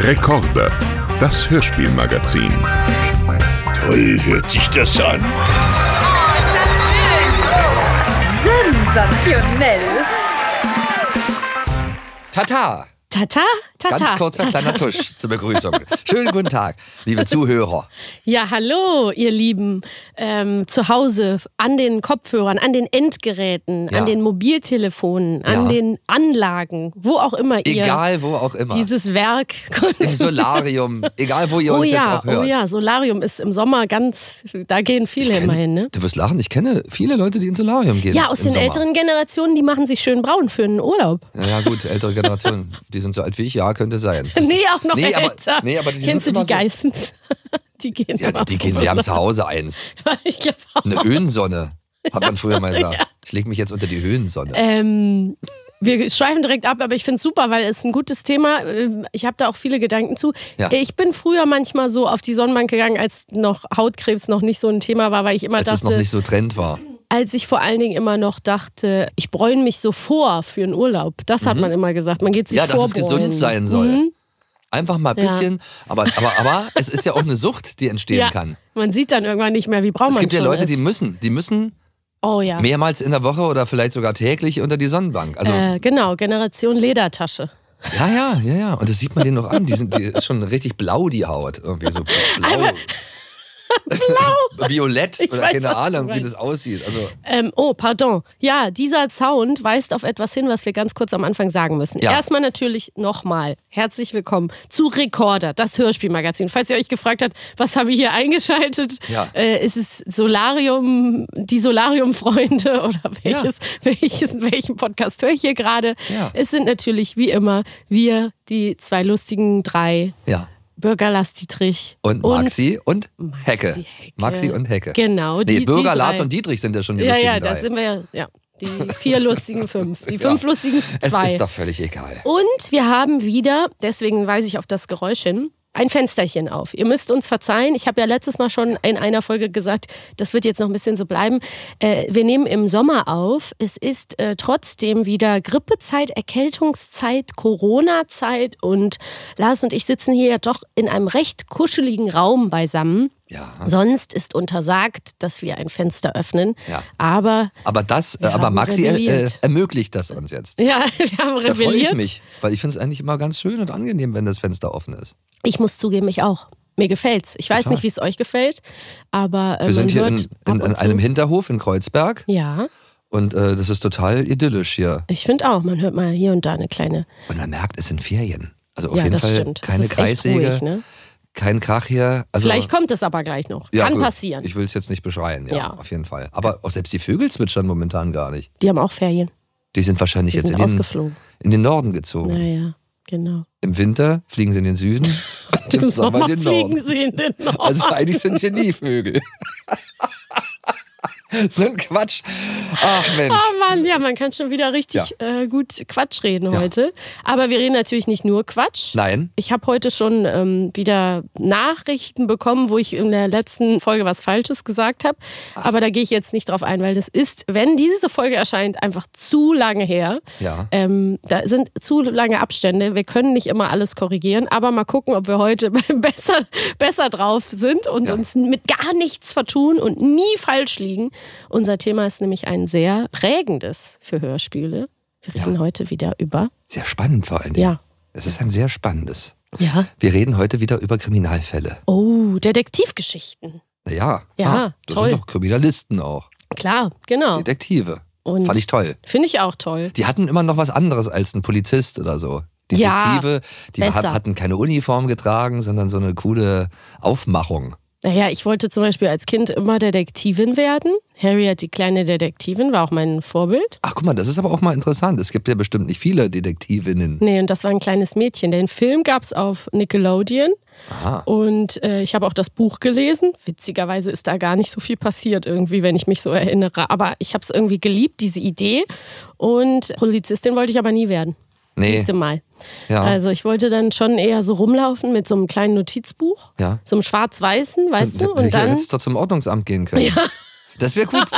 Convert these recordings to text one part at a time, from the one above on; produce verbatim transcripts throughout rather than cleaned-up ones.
Rekorde, das Hörspielmagazin. Toll hört sich das an. Oh, ist das schön. Sensationell. Tata! Tata? Tata. Ganz kurzer Tata. kleiner Tusch zur Begrüßung. Schönen guten Tag, liebe Zuhörer. Ja, hallo, ihr Lieben. Ähm, zu Hause, an den Kopfhörern, an den Endgeräten, Ja. an den Mobiltelefonen, an Ja. den Anlagen, wo auch immer ihr Egal wo auch immer. dieses Werk Im Solarium, egal wo ihr Oh uns jetzt ja, auch hört. oh ja, Solarium ist im Sommer ganz, da gehen viele Ich immer kenn- hin, ne? Du wirst lachen, ich kenne viele Leute, die ins Solarium gehen. Ja, aus im den Sommer. älteren Generationen, die machen sich schön braun für einen Urlaub. Ja, ja, gut, ältere Generationen, die sind so alt wie ich, ja, könnte sein. Das- Nee, auch noch nee, aber, älter. nee, aber die Kennst du sind die immer Geissens? Die gehen so, ja, immer die gehen, wir haben zu Hause eins. Ich glaube auch. Eine Höhensonne, hat man früher mal gesagt. Ich lege mich jetzt unter die Höhensonne. Ähm, wir schweifen direkt ab, aber ich finde es super, weil es ein gutes Thema. Ich habe da auch viele Gedanken zu. Ja. Ich bin früher manchmal so auf die Sonnenbank gegangen, als noch Hautkrebs noch nicht so ein Thema war, weil ich immer Als es noch dachte, nicht so Trend war. als ich vor allen Dingen immer noch dachte, ich bräune mich so vor für einen Urlaub. Das hat man immer gesagt. Man geht sich Ja, dass es vorbräunen. gesund sein soll. Mhm. Einfach mal ein Ja. bisschen, aber, aber, aber es ist ja auch eine Sucht, die entstehen Ja, kann. man sieht dann irgendwann nicht mehr, wie braun Es man gibt ja schon Leute, ist. die müssen, die müssen Oh ja. mehrmals in der Woche oder vielleicht sogar täglich unter die Sonnenbank. Also Äh, genau, Generation Ledertasche. ja, ja, ja, ja. Und das sieht man denen noch an. Die sind, die ist schon richtig blau die Haut, irgendwie so blau. Blau. Violett Ich oder weiß, keine was du Ahnung, wie meinst. das aussieht. Also Ähm, oh, pardon. Ja, dieser Sound weist auf etwas hin, was wir ganz kurz am Anfang sagen müssen. Ja. Erstmal natürlich nochmal herzlich willkommen zu Rekorder, das Hörspielmagazin. Falls ihr euch gefragt habt, was habe ich hier eingeschaltet, Ja. äh, ist es Solarium, die Solarium-Freunde oder welches, welches, welchen Podcast höre ich hier gerade? Ja. Es sind natürlich wie immer wir, die zwei lustigen drei, ja. Bürger Lars Dietrich Und Maxi und Hecke. Hecke. Maxi und Hecke. Genau, die, Nee, Bürger die Lars drei. und Dietrich sind ja schon die Ja, lustigen ja, da drei. sind wir ja, ja. Die vier lustigen fünf. Die fünf lustigen Es zwei. ist doch völlig egal. Und wir haben wieder, deswegen weise ich auf das Geräusch hin, ein Fensterchen auf. Ihr müsst uns verzeihen. Ich habe ja letztes Mal schon in einer Folge gesagt, das wird jetzt noch ein bisschen so bleiben. Äh, wir nehmen im Sommer auf. Es ist äh, trotzdem wieder Grippezeit, Erkältungszeit, Corona-Zeit und Lars und ich sitzen hier ja doch in einem recht kuscheligen Raum beisammen. Ja. Sonst ist untersagt, dass wir ein Fenster öffnen. Ja. Aber Aber das, äh, Wir aber haben Maxi äh, rebelliert. ermöglicht das uns jetzt. ja, wir haben Da freue rebelliert. ich mich, weil ich finde es eigentlich immer ganz schön und angenehm, wenn das Fenster offen ist. Ich muss zugeben, ich auch. Mir gefällt's. Ich weiß Total. nicht, wie es euch gefällt, aber äh, Wir sind man hier hört in, in, ab in und zu- einem Hinterhof in Kreuzberg Ja, und äh, das ist total idyllisch hier. ich finde auch. Man hört mal hier und da eine kleine. Und man merkt, es sind Ferien. Also auf ja, jeden das Fall stimmt. keine es ist echt Kreissäge, ruhig, ne? kein Krach hier. Also, Vielleicht kommt es aber gleich noch. ja, Kann gut, passieren. Ich will es jetzt nicht beschreien, ja, Ja. auf jeden Fall. Aber auch selbst die Vögel zwitschern momentan gar nicht. Die haben auch Ferien. Die sind wahrscheinlich Die jetzt sind in den, rausgeflogen. in den Norden gezogen. Naja, genau. Im Winter fliegen sie in den Süden. und Im Sommer in den fliegen Norden. sie in den Norden. Also eigentlich sind hier nie Vögel. So ein Quatsch. Ach Mensch. Oh Mann, ja, man kann schon wieder richtig äh, gut Quatsch reden Ja. heute. Aber wir reden natürlich nicht nur Quatsch. Nein. Ich habe heute schon ähm, wieder Nachrichten bekommen, wo ich in der letzten Folge was Falsches gesagt habe. Aber da gehe ich jetzt nicht drauf ein, weil das ist, wenn diese Folge erscheint, einfach zu lange her. Ja. Ähm, da sind zu lange Abstände. Wir können nicht immer alles korrigieren, aber mal gucken, ob wir heute besser, besser drauf sind und Ja. uns mit gar nichts vertun und nie falsch liegen. Unser Thema ist nämlich ein sehr prägendes für Hörspiele. Wir reden Ja. heute wieder über. Sehr spannend vor allen Dingen. Ja. Es ist ein sehr spannendes. Ja. Wir reden heute wieder über Kriminalfälle. Oh, Detektivgeschichten. Ja. Ja, das toll. sind doch Kriminalisten auch. Klar, genau. Detektive. Und Fand ich toll. Finde ich auch toll. Die hatten immer noch was anderes als ein Polizist oder so. Ja, Detektive, die besser. hat, hatten keine Uniform getragen, sondern so eine coole Aufmachung. Naja, ich wollte zum Beispiel als Kind immer Detektivin werden. Harriet, die kleine Detektivin, war auch mein Vorbild. Ach guck mal, das ist aber auch mal interessant. Es gibt ja bestimmt nicht viele Detektivinnen. Nee, und das war ein kleines Mädchen. Den Film gab es auf Nickelodeon. Aha. Und äh, ich habe auch das Buch gelesen. Witzigerweise ist da gar nicht so viel passiert irgendwie, wenn ich mich so erinnere. Aber ich habe es irgendwie geliebt, diese Idee. Und Polizistin wollte ich aber nie werden. Nee. Nächste Mal. Ja. Also ich wollte dann schon eher so rumlaufen mit so einem kleinen Notizbuch. Ja. So einem schwarz-weißen, weißt du? Hätte Und ich ja dann jetzt doch zum Ordnungsamt gehen können. Ja. Das wäre gut.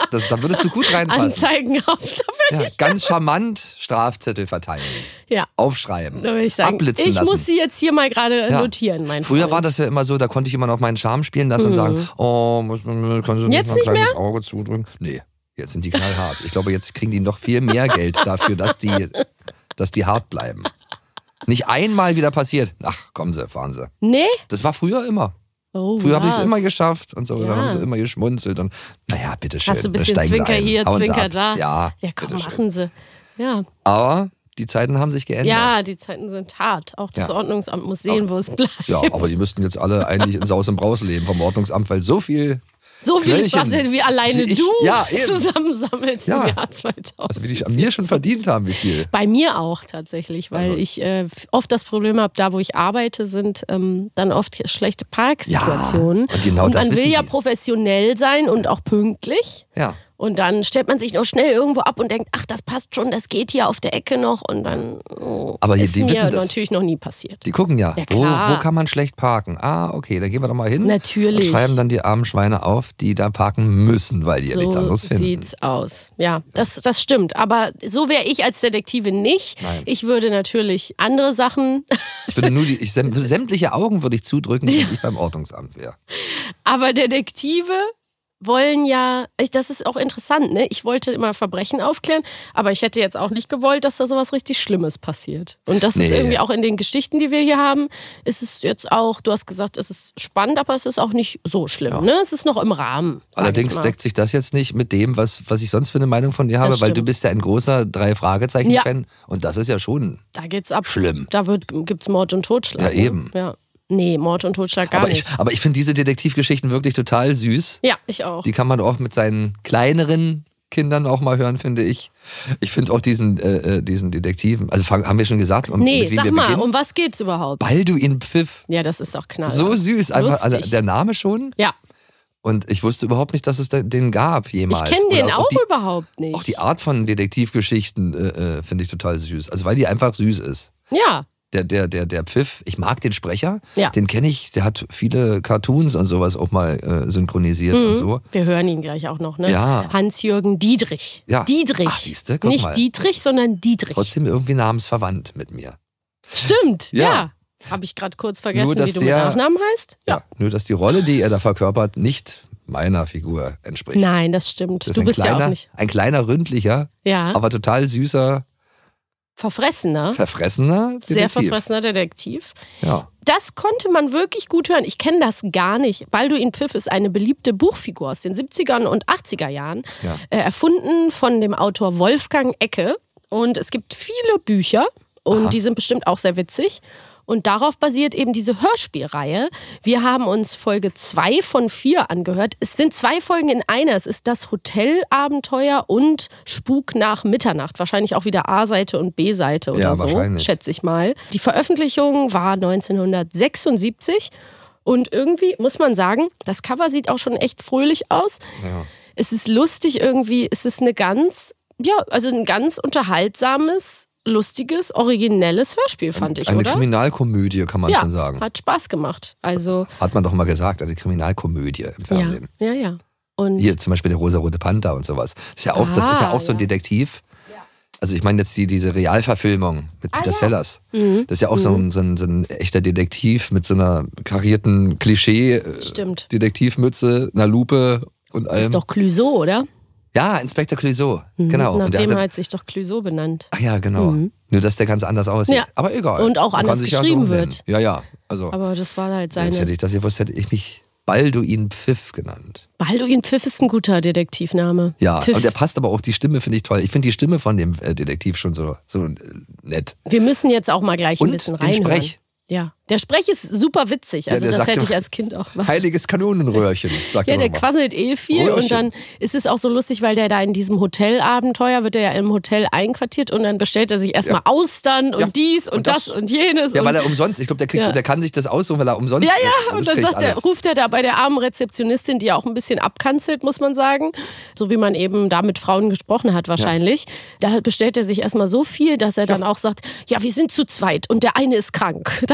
das, da würdest du gut reinpassen. Anzeigen auf, da würde Ja, ich ganz charmant Strafzettel verteilen. Ja. Aufschreiben. Da würde ich sagen, abblitzen ich lassen. muss sie jetzt hier mal gerade Ja. notieren, mein Früher Freund. war das ja immer so, da konnte ich immer noch meinen Charme spielen lassen und sagen, oh, muss, kannst du nicht Jetzt mal ein nicht kleines mehr? Auge zudrücken? Nee, jetzt sind die knallhart. Ich glaube, jetzt kriegen die noch viel mehr Geld dafür, dass die, dass die hart bleiben. Nicht einmal wieder passiert. Ach, kommen Sie, fahren Sie. Nee? Das war früher immer. Oh, Früher habe ich es was? immer geschafft und so. Ja. Dann haben sie immer geschmunzelt und naja, bitteschön. Hast du ein bisschen steigen Zwinker sie ein, hier, hauen sie Zwinker ab. da? Ja, Ja, komm, bitteschön. machen sie. Ja. Aber die Zeiten haben sich geändert. ja, die Zeiten sind hart. Auch das Ja. Ordnungsamt muss sehen, wo es bleibt. Ja, aber die müssten jetzt alle eigentlich in Saus und Braus leben vom Ordnungsamt, weil so viel, so viele Knöllchen, Strafzettel wie alleine wie ich- du ja, eben. zusammensammelst Ja. im Jahr zweitausend. also wie die an mir schon verdient haben, wie viel. Bei mir auch tatsächlich, weil Also- ich äh, oft das Problem habe, da wo ich arbeite, sind ähm, dann oft schlechte Parksituationen. Ja, und genau und das man will wissen ja die. professionell sein und auch pünktlich. Ja. Und dann stellt man sich noch schnell irgendwo ab und denkt, ach, das passt schon, das geht hier auf der Ecke noch. Und dann oh, Aber die- ist die mir wissen das. natürlich noch nie passiert. Die gucken ja, Ja, wo, klar. wo kann man schlecht parken? Ah, okay, dann gehen wir doch mal hin. Natürlich. Und schreiben dann die armen Schweine auf, die da parken müssen, weil die ja nichts So anderes finden. sieht's aus. Ja, das, das stimmt. Aber so wäre ich als Detektive nicht. Nein. Ich würde natürlich andere Sachen, Ich würde nur die, ich, säm- sämtliche Augen würde ich zudrücken, wenn ich beim Ordnungsamt wäre. aber Detektive wollen ja, ich- das ist auch interessant, ne? Ich wollte immer Verbrechen aufklären, aber ich hätte jetzt auch nicht gewollt, dass da sowas richtig Schlimmes passiert. Und das ist Nee. irgendwie auch in den Geschichten, die wir hier haben, ist es jetzt auch, du hast gesagt, es ist spannend, aber es ist auch nicht so schlimm, ne? Es ist noch im Rahmen. sag Allerdings ich mal. deckt sich das jetzt nicht mit dem, was, was ich sonst für eine Meinung von dir habe, Das weil du stimmt. bist ja ein großer Drei-Fragezeichen-Fan Ja. und das ist ja schon Da geht's ab. schlimm. Da wird, gibt's Mord und Totschlag. Ja, eben. Ne? Ja. Nee, Mord und Totschlag gar Aber nicht. ich, aber ich finde diese Detektivgeschichten wirklich total süß. Ja, ich auch. Die kann man auch mit seinen kleineren Kindern auch mal hören, finde ich. Ich finde auch diesen, äh, äh, diesen Detektiven, also fang, haben wir schon gesagt, um, Nee, mit wem sag wir mal, beginnen? um was geht's überhaupt? Balduin Pfiff. Ja, das ist auch knall. So süß, einfach, also Lustig. der Name schon. Ja, Und ich wusste überhaupt nicht, dass es da- den gab ich jemals. kenne den Oder auch die, überhaupt nicht. Auch die Art von Detektivgeschichten äh, äh, finde ich total süß. Also weil die einfach süß ist. Ja, Der, der, der, der Pfiff, ich mag den Sprecher, Ja. den kenne ich, der hat viele Cartoons und sowas auch mal äh, synchronisiert und so. wir hören ihn gleich auch noch, ne? Ja. Hans-Jürgen Diedrich. Ja. Dietrich. Ach, siehste, guck Nicht mal. Dietrich, sondern Dietrich. Trotzdem irgendwie namensverwandt mit mir. Stimmt, Ja. ja. Habe ich gerade kurz vergessen, Nur, wie dass du mit der- Nachnamen heißt? Ja. Nur, dass die Rolle, die er da verkörpert, nicht meiner Figur entspricht. Nein, das stimmt. Das ist du ein bist kleiner, ja auch nicht. ein kleiner, ründlicher, Ja, aber total süßer, verfressener. verfressener Detektiv. Sehr verfressener Detektiv. Ja. Das konnte man wirklich gut hören. Ich kenne das gar nicht. Balduin Pfiff ist eine beliebte Buchfigur aus den siebzigern und achtziger Jahren, Ja. äh, erfunden von dem Autor Wolfgang Ecke. Und es gibt viele Bücher und Aha. die sind bestimmt auch sehr witzig. Und darauf basiert eben diese Hörspielreihe. Wir haben uns Folge zwei von vier angehört. Es sind zwei Folgen in einer. Es ist das Hotelabenteuer und Spuk nach Mitternacht. Wahrscheinlich auch wieder A-Seite und B-Seite oder Ja, so, wahrscheinlich. schätze ich mal. Die Veröffentlichung war neunzehnhundertsechsundsiebzig. Und irgendwie muss man sagen, das Cover sieht auch schon echt fröhlich aus. Ja. Es ist lustig irgendwie. Es ist eine ganz, ja, also ein ganz unterhaltsames, lustiges, originelles Hörspiel, fand ich, Eine oder? Kriminalkomödie, kann man ja, schon sagen. hat Spaß gemacht. Also, Hat man doch mal gesagt, eine Kriminalkomödie im ja, Fernsehen. ja, ja. Und Hier zum Beispiel der rosarote Panther und sowas. Das ist ja auch, das ist ja Ah, auch so ein ja. Detektiv. Also ich meine jetzt die, diese Realverfilmung mit Peter Ah, ja. Sellers. Mhm. Das ist ja auch so, ein, so, ein, so ein echter Detektiv mit so einer karierten stimmt. Klischee-Detektivmütze, einer Lupe und Das allem. ist doch Clouseau, oder? Ja, Inspektor Clouseau. Genau. Nach Und der dem hatte, hat sich doch Clouseau benannt. ach ja, genau. Nur, dass der ganz anders aussieht. Ja. Aber egal. Und auch Man kann anders sich ja geschrieben so nennen. wird. Ja, ja. Also, Aber das war halt jetzt hätte seine. ich das gewusst, hätte ich mich Balduin Pfiff genannt. Balduin Pfiff ist ein guter Detektivname. Ja, Pfiff. und der passt aber auch, die Stimme finde ich toll. Ich finde die Stimme von dem äh, Detektiv schon so, so äh, nett. Wir müssen jetzt auch mal gleich ein Und bisschen den reinhören. Sprech. Ja, der Sprech ist super witzig. Ja, Also der das sagt hätte doch, ich als Kind auch mal. Heiliges Kanonenröhrchen, sagt Ja, er der immer. quasselt eh viel Röhrchen. und dann ist es auch so lustig, weil der da in diesem Hotelabenteuer wird er ja im Hotel einquartiert und dann bestellt er sich erstmal Austern und Ja, dies und, und das, das- und jenes. Ja, und weil er umsonst, ich glaube, der, kriegt- Ja. der kann sich das aussuchen, weil er umsonst Ja, kriegt. ja, und Das dann kriegt sagt er, alles. ruft er da bei der armen Rezeptionistin, die ja auch ein bisschen abkanzelt, muss man sagen. So wie man eben da mit Frauen gesprochen hat wahrscheinlich. Da bestellt er sich erstmal so viel, dass er dann auch sagt, ja, wir sind zu zweit und der eine ist krank. Das ist krank.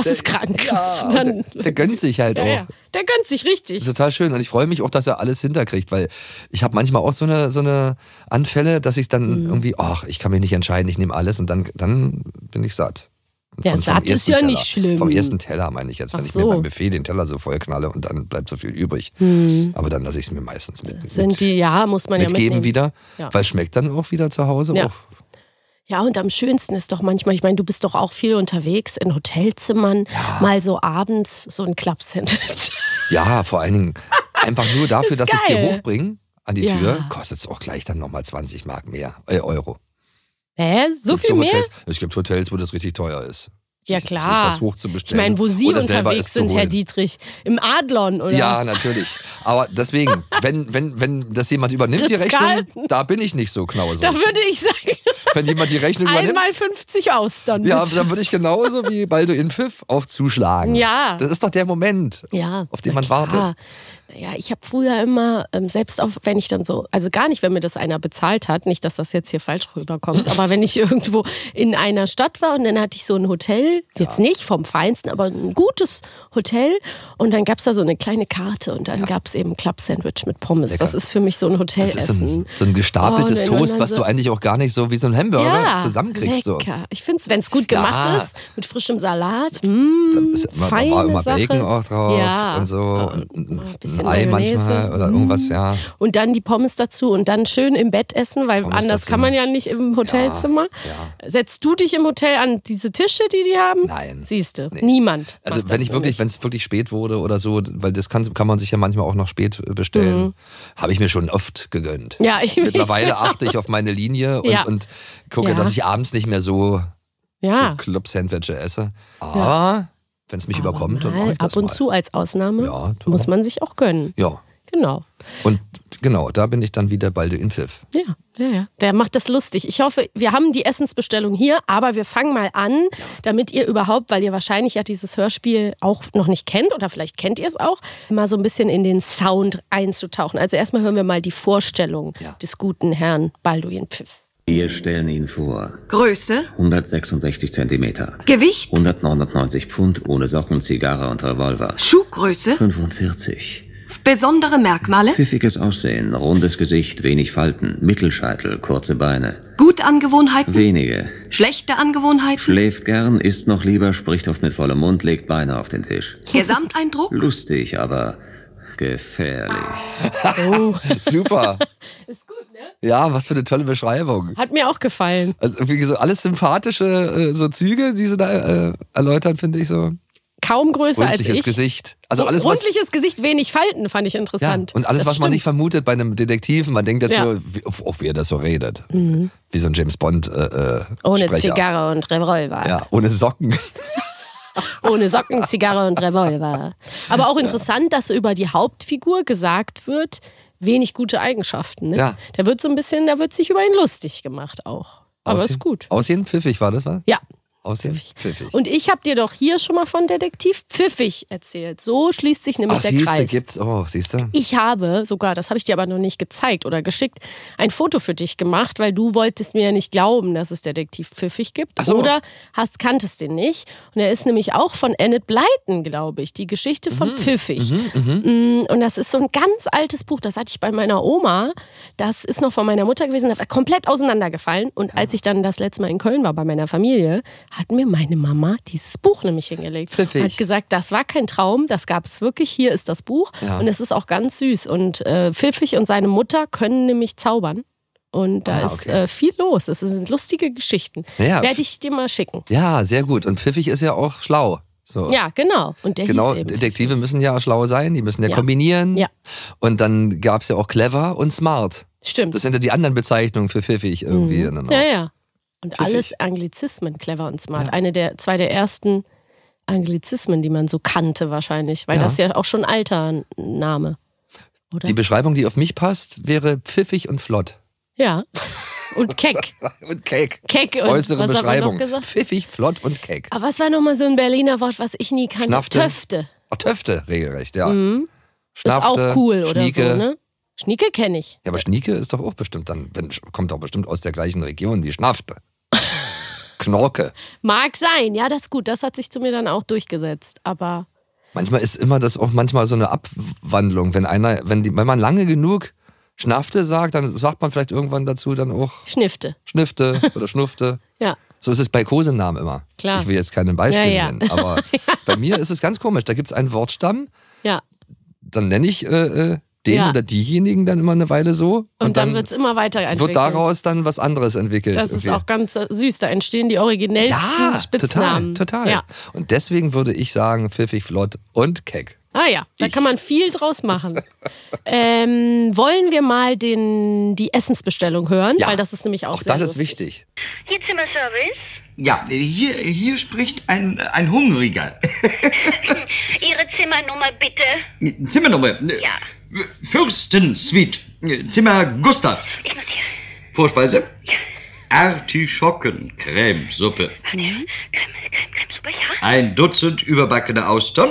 Dank. Ja, Dann, der, der gönnt sich halt ja, auch. ja. Der gönnt sich richtig. Das ist total schön und ich freue mich auch, dass er alles hinterkriegt, weil ich habe manchmal auch so eine, so eine Anfälle, dass ich dann Mhm. irgendwie, ach, ich kann mich nicht entscheiden, ich nehme alles und dann, dann bin ich satt. Ja, Von- vom satt ist ersten ja Teller. nicht schlimm. Vom ersten Teller meine ich jetzt, wenn Ach ich so. mir beim Buffet den Teller so voll knalle und dann bleibt so viel übrig. Hm. Aber dann lasse ich es mir meistens mit, Sind mit, die, ja, muss man ja mitgeben mitnehmen. wieder, Ja. weil es schmeckt dann auch wieder zu Hause. Ja. Auch. Ja, und am schönsten ist doch manchmal, ich meine, du bist doch auch viel unterwegs in Hotelzimmern, mal so abends so ein Club-Sandwich. Ja, vor allen Dingen einfach nur dafür, Ist dass ich es dir geil. hochbringe an die Ja. Tür, kostet es auch gleich dann nochmal zwanzig Mark mehr, äh, Euro. Hä? So Gibt viel mehr? Hotels, es gibt Hotels, wo das richtig teuer ist. Ja, sich- klar. Sich was hoch zu Ich bestellen. meine, wo Sie oder selber unterwegs es zu sind, Herr holen. Dietrich. Im Adlon, oder? Ja, natürlich. Aber deswegen, wenn, wenn, wenn das jemand übernimmt, die Rechnung, Ritz-Carlton. da bin ich nicht so knausrig. Da würde ich sagen, Wenn jemand die Rechnung übernimmt, einmal fünfzig Austern. ja, bitte. dann würde ich genauso wie Balduin Pfiff auch zuschlagen. Ja. Das ist doch der Moment, Ja, auf den na man klar. wartet. Ja, ich habe früher immer, ähm, selbst auch wenn ich dann so, also gar nicht, wenn mir das einer bezahlt hat, nicht, dass das jetzt hier falsch rüberkommt, aber wenn ich irgendwo in einer Stadt war und dann hatte ich so ein Hotel, jetzt nicht vom Feinsten, aber ein gutes Hotel und dann gab es da so eine kleine Karte und dann gab es eben Club-Sandwich mit Pommes. Lecker. Das ist für mich so ein Das Hotelessen. ist so ein, so ein gestapeltes Oh, und Toast, dann was so- du eigentlich auch gar nicht so wie so ein Hamburger ja, zusammenkriegst. So. lecker. Ich finde es, wenn es gut gemacht Ja. ist, mit frischem Salat, mh, Da, ist immer, da feine war immer Sache. Bacon auch drauf Ja. und so Und und ein, ein ein bisschen Ei Mayonnaise. manchmal oder irgendwas, ja. Und dann die Pommes dazu und dann schön im Bett essen, weil Pommes anders dazu. kann man ja nicht im Hotelzimmer. Ja. Setzt du dich im Hotel an diese Tische, die die haben? Nein. Siehst du, Nee. niemand. Also macht wenn das ich wirklich, nämlich. wenn es wirklich spät wurde oder so, weil das kann, kann man sich ja manchmal auch noch spät äh, bestellen, Mhm. habe ich mir schon oft gegönnt. Ja, ich Mittlerweile achte ich auf meine Linie und, Ja. und gucke, Ja. dass ich abends nicht mehr so, ja. so Club-Sandwiches esse. Aber wenn es mich Aber überkommt, dann mal, mache ich das ab und mal. zu als Ausnahme Ja, doch. muss man sich auch gönnen. Ja. Genau. Und genau, da bin ich dann wieder Balduin Pfiff. Ja, ja, ja. Der macht das lustig. Ich hoffe, wir haben die Essensbestellung hier, aber wir fangen mal an, damit ihr überhaupt, weil ihr wahrscheinlich ja dieses Hörspiel auch noch nicht kennt oder vielleicht kennt ihr es auch, mal so ein bisschen in den Sound einzutauchen. Also erstmal hören wir mal die Vorstellung Ja. des guten Herrn Balduin Pfiff. Wir stellen ihn vor. Größe, hundertsechsundsechzig Zentimeter. Gewicht, hundertneunundneunzig Pfund ohne Socken, Zigarre und Revolver. Schuhgröße, fünfundvierzig. besondere Merkmale, Pfiffiges Aussehen, rundes Gesicht, wenig Falten, Mittelscheitel, kurze Beine. gute Angewohnheiten, Wenige. schlechte Angewohnheiten, Schläft gern, isst noch lieber, spricht oft mit vollem Mund, legt Beine auf den Tisch. Gesamteindruck, Lustig, aber gefährlich. Oh, Super. ist gut, ne? Ja, was für eine tolle Beschreibung. Hat mir auch gefallen. Also irgendwie so alles sympathische äh, so Züge, die sie da äh, erläutern, finde ich so. Kaum größer als Rundliches ich. Gesicht. Also alles, was, Rundliches Gesicht, wenig Falten, fand ich ja, interessant. und alles, Das was man stimmt. nicht vermutet bei einem Detektiv. Man denkt jetzt Ja. Mhm. so, wie, auf, wie er das so redet. Wie so ein James Bond äh, äh, Ohne Sprecher. Zigarre und Revolver. Ja, ohne Socken. Ohne Socken, Zigarre und Revolver. Aber auch interessant, dass über die Hauptfigur gesagt wird, wenig gute Eigenschaften. Ne? Ja. Da wird so ein bisschen, da wird sich über ihn lustig gemacht auch. Aber Aussehen- ist gut. Aussehen pfiffig war das, was? Ja. Aussehen pfiffig. Und ich habe dir doch hier schon mal von Detektiv Pfiffig erzählt. So schließt sich nämlich Ach, der siehste, Kreis. gibt's. Oh, siehst du? Ich habe sogar, das habe ich dir aber noch nicht gezeigt oder geschickt, ein Foto für dich gemacht, weil du wolltest mir ja nicht glauben, dass es Detektiv Pfiffig gibt. Ach so. Oder hast, kanntest den nicht. Und er ist nämlich auch von Enid Blyton, glaube ich. Die Geschichte von Mhm. Pfiffig. Mm, Und das ist so ein ganz altes Buch. Das hatte ich bei meiner Oma. Das ist noch von meiner Mutter gewesen. Das war komplett auseinandergefallen. Und als ich dann das letzte Mal in Köln war bei meiner Familie, hat mir meine Mama dieses Buch nämlich hingelegt. Pfiffig. Hat gesagt, das war kein Traum, das gab es wirklich. Hier ist das Buch. Ja. Und es ist auch ganz süß. Und äh, Pfiffig und seine Mutter können nämlich zaubern. Und da Ah, ist okay. äh, viel los. Es sind lustige Geschichten. Ja, Werde ich dir mal schicken. Ja, sehr gut. Und pfiffig ist ja auch schlau. So. Ja, genau. Und der Genau, hieß eben. Detektive müssen ja schlau sein, die müssen ja, Ja. kombinieren. Ja. Und dann gab es ja auch clever und smart. Stimmt. Das sind ja die anderen Bezeichnungen für pfiffig irgendwie. Mhm. Ja, ja. Und Pfiffig. alles Anglizismen, clever und smart. Ja. Eine der, zwei der ersten Anglizismen, die man so kannte wahrscheinlich, weil Ja. das ist ja auch schon ein alter Name. Oder? Die Beschreibung, die auf mich passt, wäre pfiffig und flott. Ja. Und keck. Und keck. Keck und Äußere was hat man Beschreibung. noch gesagt? Pfiffig, flott und keck. Aber was war nochmal so ein Berliner Wort, was ich nie kannte? Schnafte. Töfte. Oh, Töfte, regelrecht, ja. Mhm. Schnafte, ist auch cool oder Schnieke. so, ne? Schnieke kenne ich. Ja, aber Schnieke ist doch auch bestimmt dann, wenn, kommt doch bestimmt aus der gleichen Region wie Schnafte. Knorke. Mag sein, ja, das ist gut. Das hat sich zu mir dann auch durchgesetzt. Aber Manchmal ist immer das auch manchmal so eine Abwandlung. Wenn einer, wenn, die, wenn man lange genug Schnafte sagt, dann sagt man vielleicht irgendwann dazu dann auch Schnifte. Schnifte oder Schnufte. Ja. So ist es bei Kosenamen immer. Klar. Ich will jetzt keine Beispiele Ja, ja. nennen, aber bei mir ist es ganz komisch. Da gibt es einen Wortstamm, Ja. dann nenne ich äh, äh, den Ja. oder diejenigen dann immer eine Weile so. Und, Und, dann, wird es immer weiterentwickelt. wird daraus dann was anderes entwickelt. Das irgendwie. ist auch ganz äh, süß. Da entstehen die originellsten ja, Spitznamen. total, total. Ja. Und deswegen würde ich sagen, pfiffig, flott und keck. Ah ja, da Ich. kann man viel draus machen. ähm, wollen wir mal den, die Essensbestellung hören? Ja. Weil das ist nämlich auch Auch sehr das ist lustig. wichtig. Hier Zimmerservice. Ja, hier, hier spricht ein, ein Hungriger. Ihre Zimmernummer bitte. Zimmernummer. Ja. Fürstensuite. Zimmer Gustav. Ich notiere. Vorspeise. Artischocken-Cremesuppe. Creme, Creme, Cremesuppe, ja. Ein Dutzend überbackene Austern.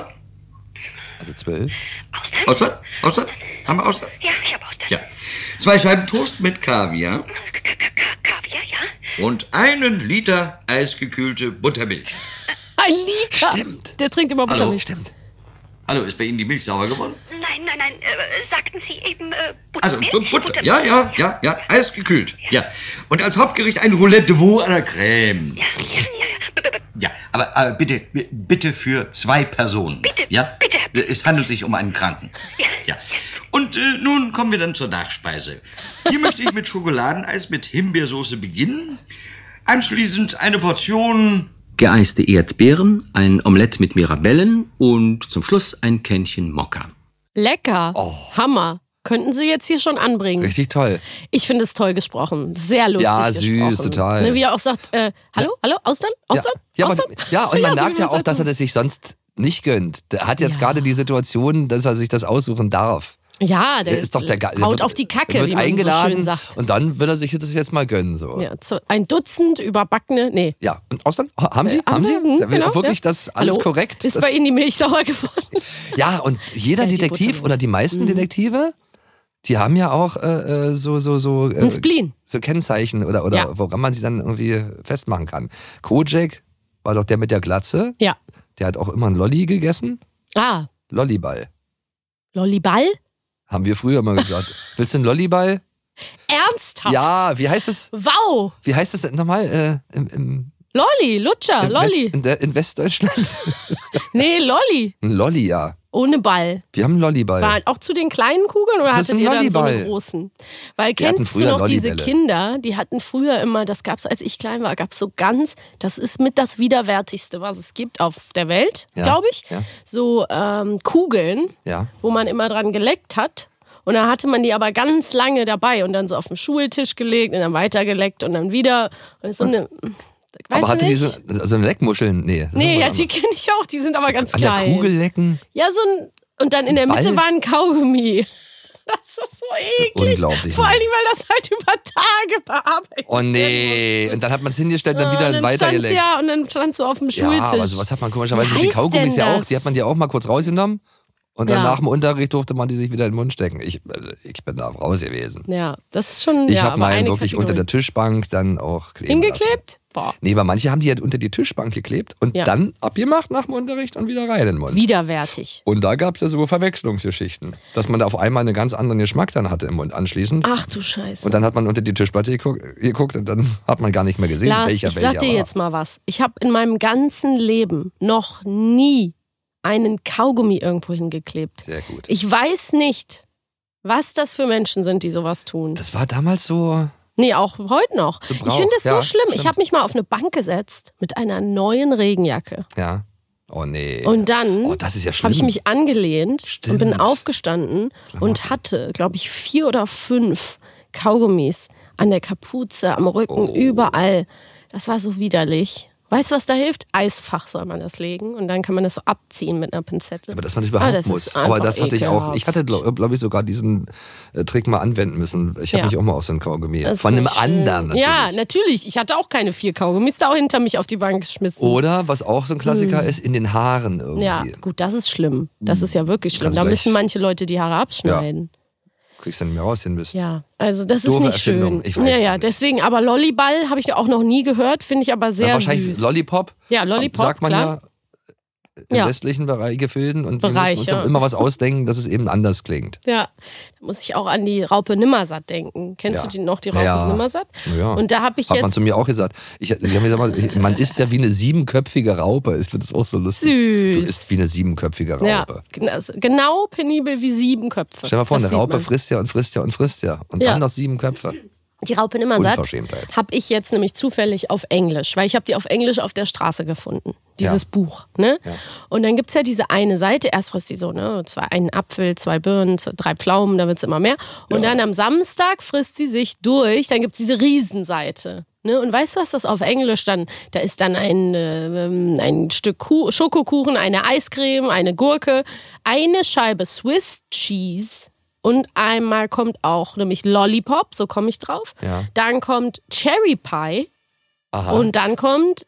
Also zwölf. Austern? Austern? Austern? Haben wir Austern? Ja, ich habe Austern. Ja. Zwei Scheiben Toast mit Kaviar. K- K- K- Kaviar, ja. Und einen Liter eisgekühlte Buttermilch. Ein Liter. Stimmt. Der trinkt immer Hallo. Buttermilch. Stimmt. Hallo, ist bei Ihnen die Milch sauer geworden? Nein, nein, nein. Äh, sagten Sie eben äh, Also, Buttermilch? Bu- Butter. Ja, ja, ja, ja. Eisgekühlt. Ja. Und als Hauptgericht ein Roulette de veau à la crème. Ja, ja, ja. B- b- b- Ja, aber, aber bitte, b- bitte für zwei Personen. Bitte, Ja? bitte. Es handelt sich um einen Kranken. Ja. Ja. Und äh, nun kommen wir dann zur Nachspeise. Hier möchte ich mit Schokoladeneis mit Himbeersoße beginnen. Anschließend eine Portion Geeiste Erdbeeren, ein Omelett mit Mirabellen und zum Schluss ein Kännchen Mokka. Lecker. Oh. Hammer. Könnten Sie jetzt hier schon anbringen. Richtig toll. Ich finde es toll gesprochen. Sehr lustig Ja, gesprochen. süß, total. Ne, wie er auch sagt, äh, hallo, hallo, Austern? Austern? Ja, aber, Austern? ja, und man so merkt wie ja man's auch, dass er halt das sich sonst nicht gönnt. Der hat jetzt Ja. gerade die Situation, dass er sich das aussuchen darf. so. Ja, der, Der ist doch der Ge- der haut wird- auf die Kacke, der wird wie man eingeladen so schön sagt. und dann will er sich das jetzt mal gönnen. So. Ja, zu, ein Dutzend überbackene, nee. Ja, und Austern? Haben Sie? Äh, Haben Sie? hm, Der will genau, wirklich ja. das alles Hallo? korrekt? Ist das, bei Ihnen die Milch sauer geworden? ja, und jeder Ja, die Detektiv Buttermilch. oder die meisten Mhm. Detektive, die haben ja auch äh, äh, so, so, so, äh, Ein Spleen. so Kennzeichen oder, oder Ja. woran man sie dann irgendwie festmachen kann. Kojak war doch der mit der Glatze. Ja. Der hat auch immer einen Lolli gegessen. Ah, Lolliball. Lolliball? Haben wir früher mal gesagt. Willst du einen Lolliball? Ernsthaft? Ja, wie heißt es? Wow. Wie heißt es denn nochmal? Äh, im, im, Lolli, Lutscher, im Lolli. West, in, der, in Westdeutschland? Nee, Lolli. Ein Lolli, ja. Ohne Ball. Wir haben einen Lolliball. War auch zu den kleinen Kugeln oder Das ist hattet ein ihr dann so Lolliball. einen großen? Weil Wir hatten kennst du früher noch diese Lollibälle. Kinder, die hatten früher immer, das gab es, als ich klein war, gab es so ganz, das ist mit das Widerwärtigste, was es gibt auf der Welt, Ja, glaube ich. ja. So ähm, Kugeln, Ja. wo man immer dran geleckt hat. Und dann hatte man die aber ganz lange dabei und dann so auf den Schultisch gelegt und dann weitergeleckt und dann wieder. Und so eine, weißt Aber hatte du die nicht? so, so eine Leckmuscheln? Nee. das Nee, ist ja, was die anderes. kenne ich auch, die sind aber ganz An klein. der Kugel lecken? Ja, so ein. Und dann in der Mitte Ball? war ein Kaugummi. Das ist so eklig. unglaublich, Vor ne? allem, weil das halt über Tage bearbeitet Oh nee. Und dann hat man es hingestellt und dann Ah, wieder und dann weitergeleckt. stand's, ja, und dann stand so auf dem Schultisch. Ja, aber sowas hat man komischerweise Wie mit den heißt Kaugummis denn ja auch. das? Die hat man ja auch mal kurz rausgenommen. Und dann Ja. nach dem Unterricht durfte man die sich wieder in den Mund stecken. Ich, also ich bin da raus gewesen. Ja, das ist schon. Ich ja, habe aber meinen eine wirklich Kategorie. unter der Tischbank dann auch kleben Hingeklebt? lassen. Boah. Nee, weil manche haben die halt unter die Tischbank geklebt und Ja. dann abgemacht nach dem Unterricht und wieder rein in den Mund. Widerwärtig. Und da gab es ja so Verwechslungsgeschichten. Dass man da auf einmal einen ganz anderen Geschmack dann hatte im Mund anschließend. Ach du Scheiße. Und dann hat man unter die Tischplatte geguckt, geguckt und dann hat man gar nicht mehr gesehen, Lars, welcher ich welcher sag dir war. jetzt mal was. Ich habe in meinem ganzen Leben noch nie einen Kaugummi irgendwo hingeklebt. Sehr gut. Ich weiß nicht, was das für Menschen sind, die sowas tun. Das war damals so... Nee, auch heute noch. So ich Brauch, finde es ja, so schlimm. Ich stimmt. habe mich mal auf eine Bank gesetzt mit einer neuen Regenjacke. Ja. Oh nee. Und dann oh, das ist ja schlimm. habe ich mich angelehnt Stimmt. und bin aufgestanden und hatte, glaube ich, vier oder fünf Kaugummis an der Kapuze, am Rücken, Oh. überall. Das war so widerlich. Weißt du, was da hilft? Eisfach soll man das legen und dann kann man das so abziehen mit einer Pinzette. Aber dass man das Ah, überhaupt das muss. ist Aber einfach das hatte ich auch. ekelhaft. Ich hatte, glaube glaub ich, sogar diesen äh, Trick mal anwenden müssen. Ich habe Ja. mich auch mal auf so einen Kaugummi. Das ist Von einem nicht schön. anderen natürlich. Ja, natürlich. Ich hatte auch keine vier Kaugummis da auch hinter mich auf die Bank geschmissen. Oder, was auch so ein Klassiker ist, in den Haaren irgendwie. Ja, gut, das ist schlimm. Das ist ja wirklich schlimm. Ganz Da leicht. müssen manche Leute die Haare abschneiden. Kriegst du nicht mehr raus, den Mist. Ja, also das Doofe ist nicht Erfindung. schön. Ich weiß ja, ja, nicht. deswegen, aber Lolliball habe ich auch noch nie gehört, finde ich aber sehr Na, wahrscheinlich süß. Lollipop. Ja, Lollipop, sagt man klar. ja in Ja. westlichen Bereich, Gefilden und Bereich, wir müssen uns ja. auch immer was ausdenken, dass es eben anders klingt. Ja, da muss ich auch an die Raupe Nimmersatt denken. Kennst Ja. du die noch, die Raupe Ja. Nimmersatt? Ja. Und da habe ich Hat man jetzt... zu mir auch gesagt. Ich, ich hab mir gesagt, ich- man isst ja wie eine siebenköpfige Raupe. Ich finde das auch so lustig. Süß. Du isst wie eine siebenköpfige Raupe. Ja, gena- genau penibel wie sieben Köpfe. Stell dir mal vor, Das eine sieht Raupe man. frisst ja und frisst ja und frisst ja. Und Ja. dann noch sieben Köpfe. Die Raupe Nimmersatt Unverschämtheit. habe ich jetzt nämlich zufällig auf Englisch, weil ich habe die auf Englisch auf der Straße gefunden, dieses Ja. Buch. Ne? Ja. Und dann gibt es ja diese eine Seite, erst frisst die so, ne, zwei, einen Apfel, zwei Birnen, zwei, drei Pflaumen, da wird es immer mehr. Und dann am Samstag frisst sie sich durch, dann gibt es diese Riesenseite. Ne? Und weißt du, was das auf Englisch dann, da ist dann ein, äh, ein Stück Kuh, Schokokuchen, eine Eiscreme, eine Gurke, eine Scheibe Swiss Cheese. Und einmal kommt auch nämlich Lollipop, so komme ich drauf. Ja. Dann kommt Cherry Pie. Aha. Und dann kommt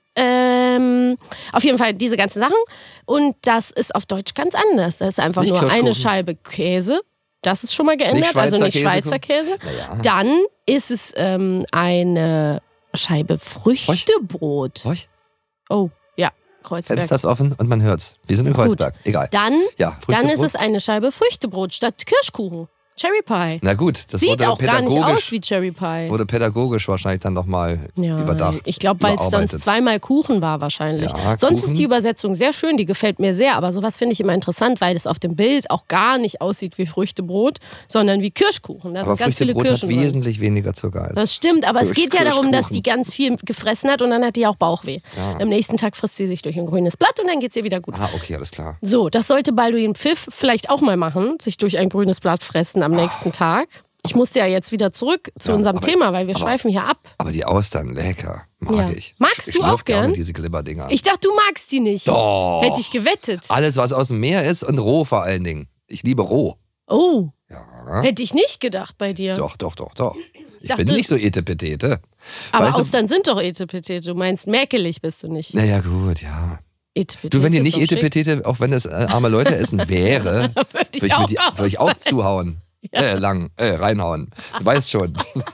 ähm, auf jeden Fall diese ganzen Sachen. Und das ist auf Deutsch ganz anders. Das ist einfach Nicht nur eine Kirschkuchen. Scheibe Käse. Das ist schon mal geändert, Nicht Schweizer also nicht Käse. Schweizer Käse. Naja. Dann ist es ähm, eine Scheibe Früchtebrot. Ruhig. Oh, ja, Kreuzberg. Fenster ist offen und man hört's. Wir sind in Kreuzberg. Egal. Dann, Ja, dann ist Früchtebrot. es eine Scheibe Früchtebrot statt Kirschkuchen. Cherry Pie. Na gut, das Sieht wurde auch gar nicht pädagogisch, aus wie Cherry Pie. wurde pädagogisch wahrscheinlich dann nochmal Ja, überdacht. ich glaube, weil es sonst überarbeitet. zweimal Kuchen war wahrscheinlich. Ja, sonst Kuchen. ist die Übersetzung sehr schön, die gefällt mir sehr. Aber sowas finde ich immer interessant, weil das auf dem Bild auch gar nicht aussieht wie Früchtebrot, sondern wie Kirschkuchen. Da Aber sind ganz viele Früchtebrot hat Kirschen drin. wesentlich weniger Zucker als. Das stimmt, aber es Kirsch- geht ja darum, dass Kirschkuchen. die ganz viel gefressen hat und dann hat die auch Bauchweh. Ja. Am nächsten Tag frisst sie sich durch ein grünes Blatt und dann geht es ihr wieder gut. Ah, okay, alles klar. So, das sollte Balduin Pfiff vielleicht auch mal machen, sich durch ein grünes Blatt fressen am nächsten Tag. Ich musste ja jetzt wieder zurück zu Ja, unserem aber- Thema, weil wir aber- schweifen hier ab. Aber die Austern, lecker. Mag Ja. ich. Magst ich du schlürf auch gerne gern? diese Glibberdinger. Ich dachte, du magst die nicht. Doch. Hätte ich gewettet. Alles, was aus dem Meer ist und roh vor allen Dingen. Ich liebe roh. Oh, Ja. hätte ich nicht gedacht bei dir. Doch, doch, doch, doch. Ich dachte- bin nicht so etepetete. Aber Weißt du- Austern sind doch Etepetete. Du meinst, mäkelig bist du nicht. Naja, gut, ja. Etepetete Du, wenn die ist nicht doch schick. etepetete, auch wenn es äh, arme Leute essen wäre, Würde würde ich ich, auch mit die- auf würd ich auch sein. zuhauen. Äh, lang, äh, reinhauen. Du weißt schon.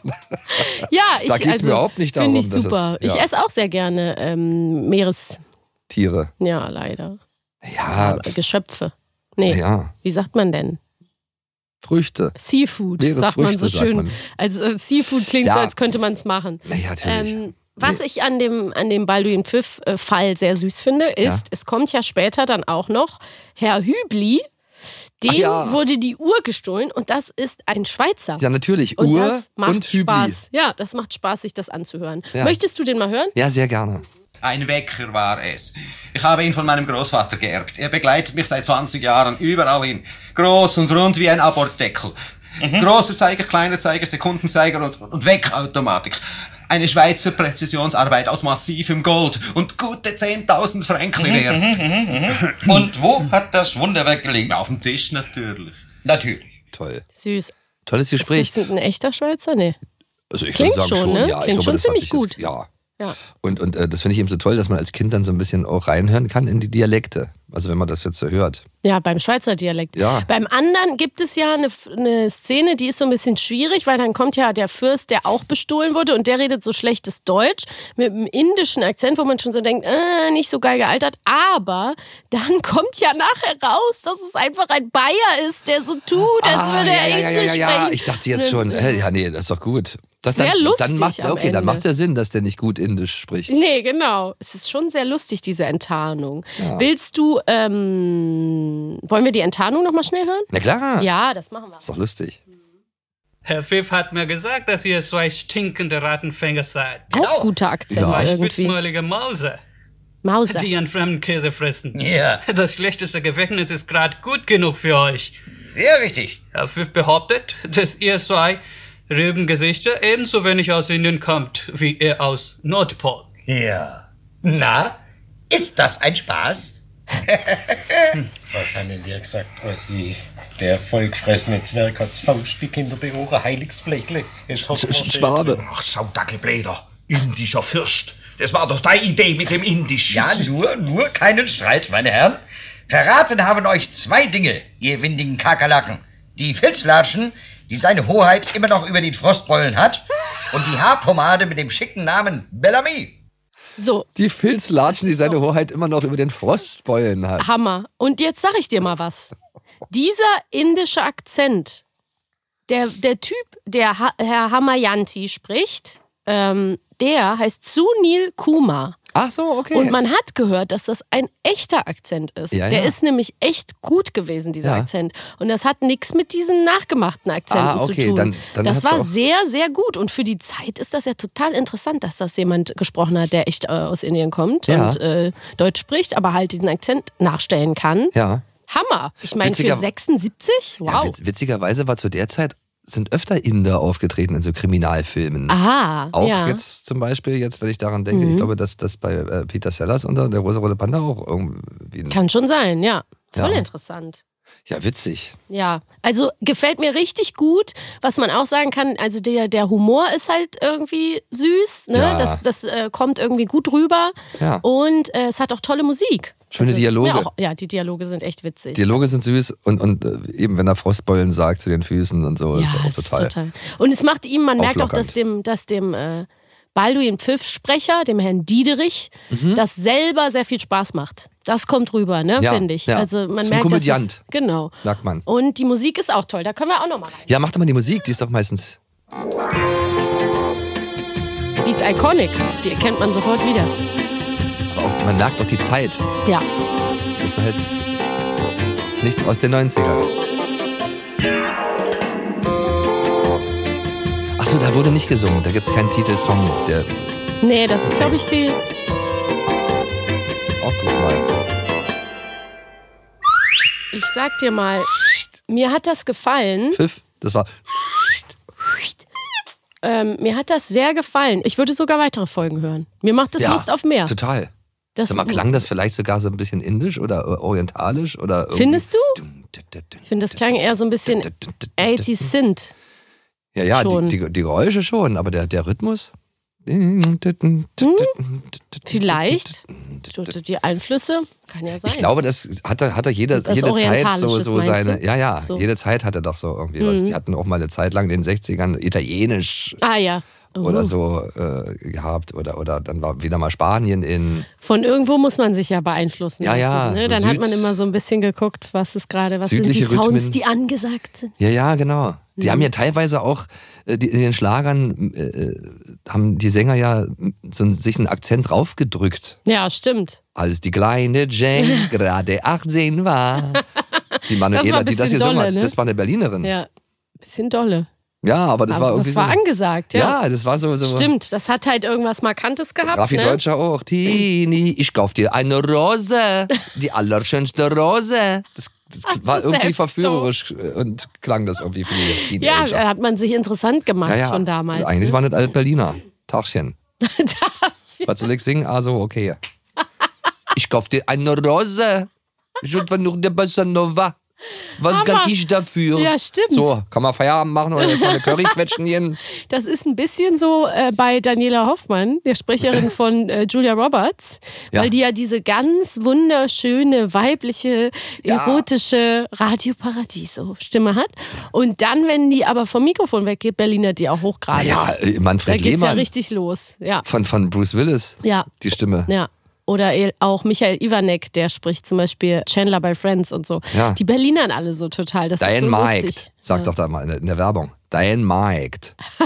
Ja, ich, Da geht's also, mir überhaupt nicht darum, Finde ich dass es- super. Ich ja. esse auch sehr gerne ähm, Meeres... Tiere. Ja, leider. Ja, Aber Geschöpfe. Nee, ja. wie sagt man denn? Früchte. Seafood, sagt man Meeresfrüchte, so sagt schön. man. Also äh, Seafood klingt Ja. so, als könnte man es machen. Naja, natürlich. Ähm, was ich an dem, an dem Balduin Pfiff-Fall sehr süß finde, ist, Ja. es kommt ja später dann auch noch Herr Hübli, dem Ach ja. wurde die Uhr gestohlen und das ist ein Schweizer. Ja, natürlich. und Uhr das macht und Hübli. Spaß. Ja, das macht Spaß, sich das anzuhören. Ja. Möchtest du den mal hören? Ja, sehr gerne. Ein Wecker war es. Ich habe ihn von meinem Großvater geerbt. Er begleitet mich seit zwanzig Jahren überall hin. Groß und rund wie ein Abortdeckel. Großer Zeiger, kleiner Zeiger, Sekundenzeiger und, und Weckautomatik. Eine Schweizer Präzisionsarbeit aus massivem Gold und gute zehntausend Franken wert. Und wo hat das Wunderwerk gelegen? Auf dem Tisch natürlich. Natürlich. Toll. Süß. Tolles Gespräch. Ist das ein echter Schweizer? Nee. Also ich Klingt würde sagen schon, schon, ne? ja. Klingt ich schon glaube, das hat ziemlich sich gut. Jetzt, ja. Ja. Und, und äh, das finde ich eben so toll, dass man als Kind dann so ein bisschen auch reinhören kann in die Dialekte. Also wenn man das jetzt so hört. Ja, beim Schweizer Dialekt. Ja. Beim anderen gibt es ja eine, eine Szene, die ist so ein bisschen schwierig, weil dann kommt ja der Fürst, der auch bestohlen wurde und der redet so schlechtes Deutsch mit einem indischen Akzent, wo man schon so denkt, äh, nicht so geil gealtert. Aber dann kommt ja nachher raus, dass es einfach ein Bayer ist, der so tut, als Ah, würde er ja, ja, ja, Englisch ja, ja. sprechen. Ich dachte jetzt schon, äh, ja, nee, das ist doch gut. Das, Sehr dann, lustig Dann macht, am okay, dann Ende. macht es ja Sinn, dass der nicht gut Indisch spricht. Nee, genau. Es ist schon sehr lustig, diese Enttarnung. Willst du, ähm, wollen wir die Enttarnung nochmal schnell hören? Na klar. Ja, das machen wir. Ist doch lustig. Herr Pfiff hat mir gesagt, dass ihr zwei stinkende Rattenfänger seid. Auch guter Akzent Zwei irgendwie. spitzmäulige Mause, Mauser. die ihren fremden Käse fressen. Ja, Das schlechteste Gefängnis ist gerade gut genug für euch. sehr richtig. Herr Pfiff behauptet, dass ihr zwei Rübengesichter ebenso wenig aus Indien kommt, wie er aus Nordpol. Ja. Na, ist das ein Spaß? Was haben denn die gesagt, was sie... Der vollgefressene Zwerg hat's faustdick hinter die Ohren, Heiligsblechle. Jetzt hoffen wir, Schwabe. Ach, Saudackelbläder. Indischer Fürst. Das war doch deine Idee mit dem Indisch. Ja, nur, nur keinen Streit, meine Herren. Verraten haben euch zwei Dinge, ihr windigen Kakerlaken. Die Filzlatschen, die seine Hoheit immer noch über den Frostbeulen hat und die Haarpomade mit dem schicken Namen Bellamy. So. Die Filzlatschen, die seine Hoheit immer noch über den Frostbeulen hat. Hammer. Und jetzt sag ich dir mal was. Dieser indische Akzent, der, der Typ, der ha- Herr Hamayanti spricht, ähm, der heißt Sunil Kumar. Ach so, okay. Und man hat gehört, dass das ein echter Akzent ist. Ja, der ja. ist nämlich echt gut gewesen, dieser Ja. Akzent. Und das hat nichts mit diesen nachgemachten Akzenten Ah, okay, zu tun. dann- dann das hat's war auch- sehr, sehr gut. Und für die Zeit ist das ja total interessant, dass das jemand gesprochen hat, der echt äh, aus Indien kommt Ja. und äh, Deutsch spricht, aber halt diesen Akzent nachstellen kann. Ja. Hammer. Ich meine, für Witziger- sechsundsiebzig? Wow. Ja, witz, witzigerweise war zu der Zeit sind öfter Inder aufgetreten in so Kriminalfilmen. Aha, Auch ja. jetzt zum Beispiel, jetzt wenn ich daran denke, Mhm. ich glaube, dass das bei äh, Peter Sellers unter der rosa-rote Panda auch irgendwie... Ein, Kann schon sein, ja. Voll Ja. interessant. ja, witzig. Ja, also gefällt mir richtig gut. Was man auch sagen kann, also der, der Humor ist halt irgendwie süß. Ne? Ja. Das, das äh, kommt irgendwie gut rüber. Ja. Und äh, es hat auch tolle Musik. Schöne Also, ist mir Dialoge. Auch, ja, die Dialoge sind echt witzig. Dialoge sind süß und, und äh, eben wenn er Frostbeulen sagt zu den Füßen und so, ja, ist auch es total... ist total. Und es macht ihm, man merkt auch, Auflockernd. dass dem, dass dem äh, Balduin Pfiff-Sprecher, dem Herrn Diederich, Mhm. das selber sehr viel Spaß macht. Das kommt rüber, ne, Ja, finde ich. ja. Also man Ist ein merkt, Komödiant. dass es, genau. Merkt man. Und die Musik ist auch toll. Da können wir auch nochmal rein. Ja, mach doch mal die Musik, die ist doch meistens... Die ist iconic. Die erkennt man sofort wieder. Aber auch, man merkt doch die Zeit. Ja. Das ist halt nichts aus den neunzigern. Achso, da wurde nicht gesungen. Da gibt es keinen Titelsong. Der Nee, das ist, glaube ich, die. auch gut mal. Ich sag dir mal, mir hat das gefallen. Pfiff, das war... Ähm, mir hat das sehr gefallen. Ich würde sogar weitere Folgen hören. Mir macht das Ja, Lust auf mehr. Total. Das, Sag mal, klang das vielleicht sogar so ein bisschen indisch oder orientalisch? Oder irgendwie- Findest du? Ich finde, das klang eher so ein bisschen achtziger Synth. Ja, ja, schon. die, die, die Geräusche schon, aber der, der Rhythmus? Vielleicht. Die Einflüsse, kann ja sein. Ich glaube, das hat er, hat er jede, Das jede Zeit so, Orientalisches, so meinst seine. du? Ja, ja, So. jede Zeit hat er doch so irgendwie was. Mhm. Die hatten auch mal eine Zeit lang in den sechzigern Italienisch Ah ja. Oh. oder so äh, gehabt. Oder, oder dann war wieder mal Spanien in. Von irgendwo muss man sich ja beeinflussen Ja, lassen. ja, Ne? so Dann Süd- hat man immer so ein bisschen geguckt, was ist gerade, was sind die Südliche Sounds, Rhythmen. die angesagt sind. Ja, ja, genau. Die Mhm. haben ja teilweise auch äh, die, in den Schlagern äh, haben die Sänger ja so einen- sich einen Akzent draufgedrückt. Ja, stimmt. Als die kleine Jane gerade achtzehn war. Die Das war Manuela, ein die das bisschen gesungen dolle, hat, ne? das war eine Berlinerin. Ja, bisschen dolle. Ja, aber das Aber war irgendwie das war so, angesagt, ja. Ja, das war so. so Stimmt, das hat halt irgendwas Markantes gehabt. Raffi ne? Deutscher auch. Tini, ich kauf dir eine Rose. Die allerschönste Rose. Das, das war ist irgendwie echt verführerisch und klang das irgendwie für die Ja, Teenager. da hat man sich interessant gemacht Ja, ja. schon damals. Eigentlich ne? waren das alle Berliner. Tagchen. Tagchen. Was soll ich singen? Also, okay. Ich kauf dir eine Rose. Ich war nur der Bossa Nova. Was Hammer. kann ich dafür? Ja, stimmt. So, kann man Feierabend machen oder erstmal eine Curry quetschen gehen? Das ist ein bisschen so äh, bei Daniela Hoffmann, der Sprecherin von äh, Julia Roberts, Ja. weil die ja diese ganz wunderschöne, weibliche, erotische Radio Paradiso Stimme hat. Und dann, wenn die aber vom Mikrofon weggeht, Berliner die auch hochgradig. Ja, äh, da Manfred geht's ja Lehmann richtig los. Ja. von, von Bruce Willis, Ja. die Stimme. Ja. Oder el- auch Michael Iwanek, der spricht zum Beispiel Chandler bei Friends und so. Ja. Die Berlinern alle so total. Das ist Diane so Mike, lustig. sagt doch da mal in der- in der Werbung. Diane Mike.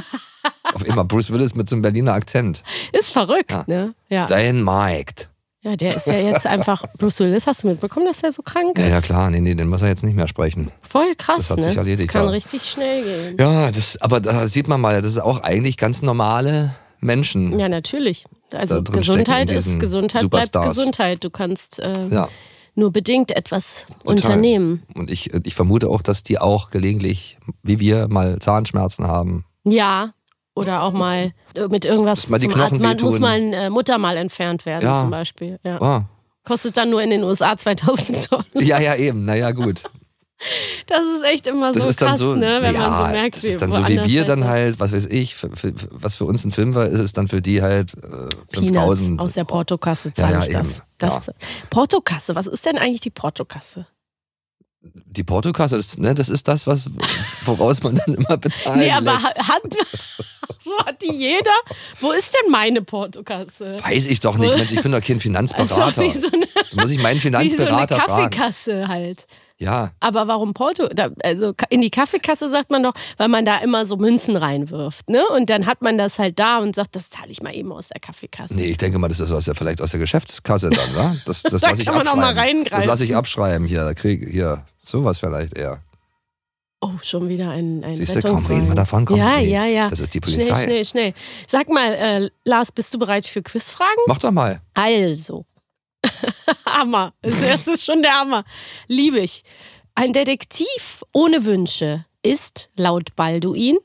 Auf immer Bruce Willis mit so einem Berliner Akzent. Ist verrückt, Ja. ne? Ja. Diane Mike. Ja, der ist ja jetzt einfach. Bruce Willis, hast du mitbekommen, dass der so krank ist? Ja, ja, klar, nee, nee, den muss er jetzt nicht mehr sprechen. Voll krass, Das hat ne? sich erledigt, Das kann ja. richtig schnell gehen. Ja, das, aber da sieht man mal, das ist auch eigentlich ganz normale Menschen. Ja, natürlich. Also Da drin Gesundheit stecken in ist diesen Gesundheit Superstars. bleibt Gesundheit. Du kannst äh, Ja. nur bedingt etwas Total. unternehmen. Und ich, ich vermute auch, dass die auch gelegentlich, wie wir, mal Zahnschmerzen haben. Ja. Oder auch mal mit irgendwas Dass mal die zum Arzt. Knochen Man wehtun. muss mal ein äh, Muttermal entfernt werden Ja. zum Beispiel. Ja. Oh. Kostet dann nur in den U S A zweitausend Dollar. Ja, ja, eben, naja, gut. Das ist echt immer Das so ist dann krass, so, ne? Wenn ja, man so merkt, das wie ist dann so wie woanders wir halt dann so halt, was weiß ich, für, für, was für uns ein Film war, ist es dann für die halt äh, fünftausend. Peanuts aus der Portokasse Ja, zahle ja, ich das. eben. das Portokasse, was ist denn eigentlich die Portokasse? Die Portokasse, das, ne, das ist das, was, woraus man dann immer bezahlen Nee, aber lässt. hat, so hat die jeder. Wo ist denn meine Portokasse? Weiß ich doch nicht, Mensch, ich bin doch kein Finanzberater. Also wie so eine, da muss ich meinen Finanzberater wie so eine fragen. Kaffeekasse halt. Ja. Aber warum Porto? Da, also in die Kaffeekasse sagt man doch, weil man da immer so Münzen reinwirft, ne? Und dann hat man das halt da und sagt, das zahle ich mal eben aus der Kaffeekasse. Nee, ich denke mal, das ist aus der, vielleicht aus der Geschäftskasse dann, ne? Das, das Da lasse ich kann man auch abschreiben. mal reingreifen. Das lasse ich abschreiben hier, da krieg hier sowas vielleicht eher. Oh, schon wieder ein, ein Siehst du, komm, Rettungswagen. reden wir davon, komm. Ja, nee, ja, ja. Das ist die Polizei. Schnell, schnell, schnell. Sag mal, äh, Lars, bist du bereit für Quizfragen? Mach doch mal. Also. Hammer. Das ist schon der Hammer. Liebe ich. Ein Detektiv ohne Wünsche ist laut Balduin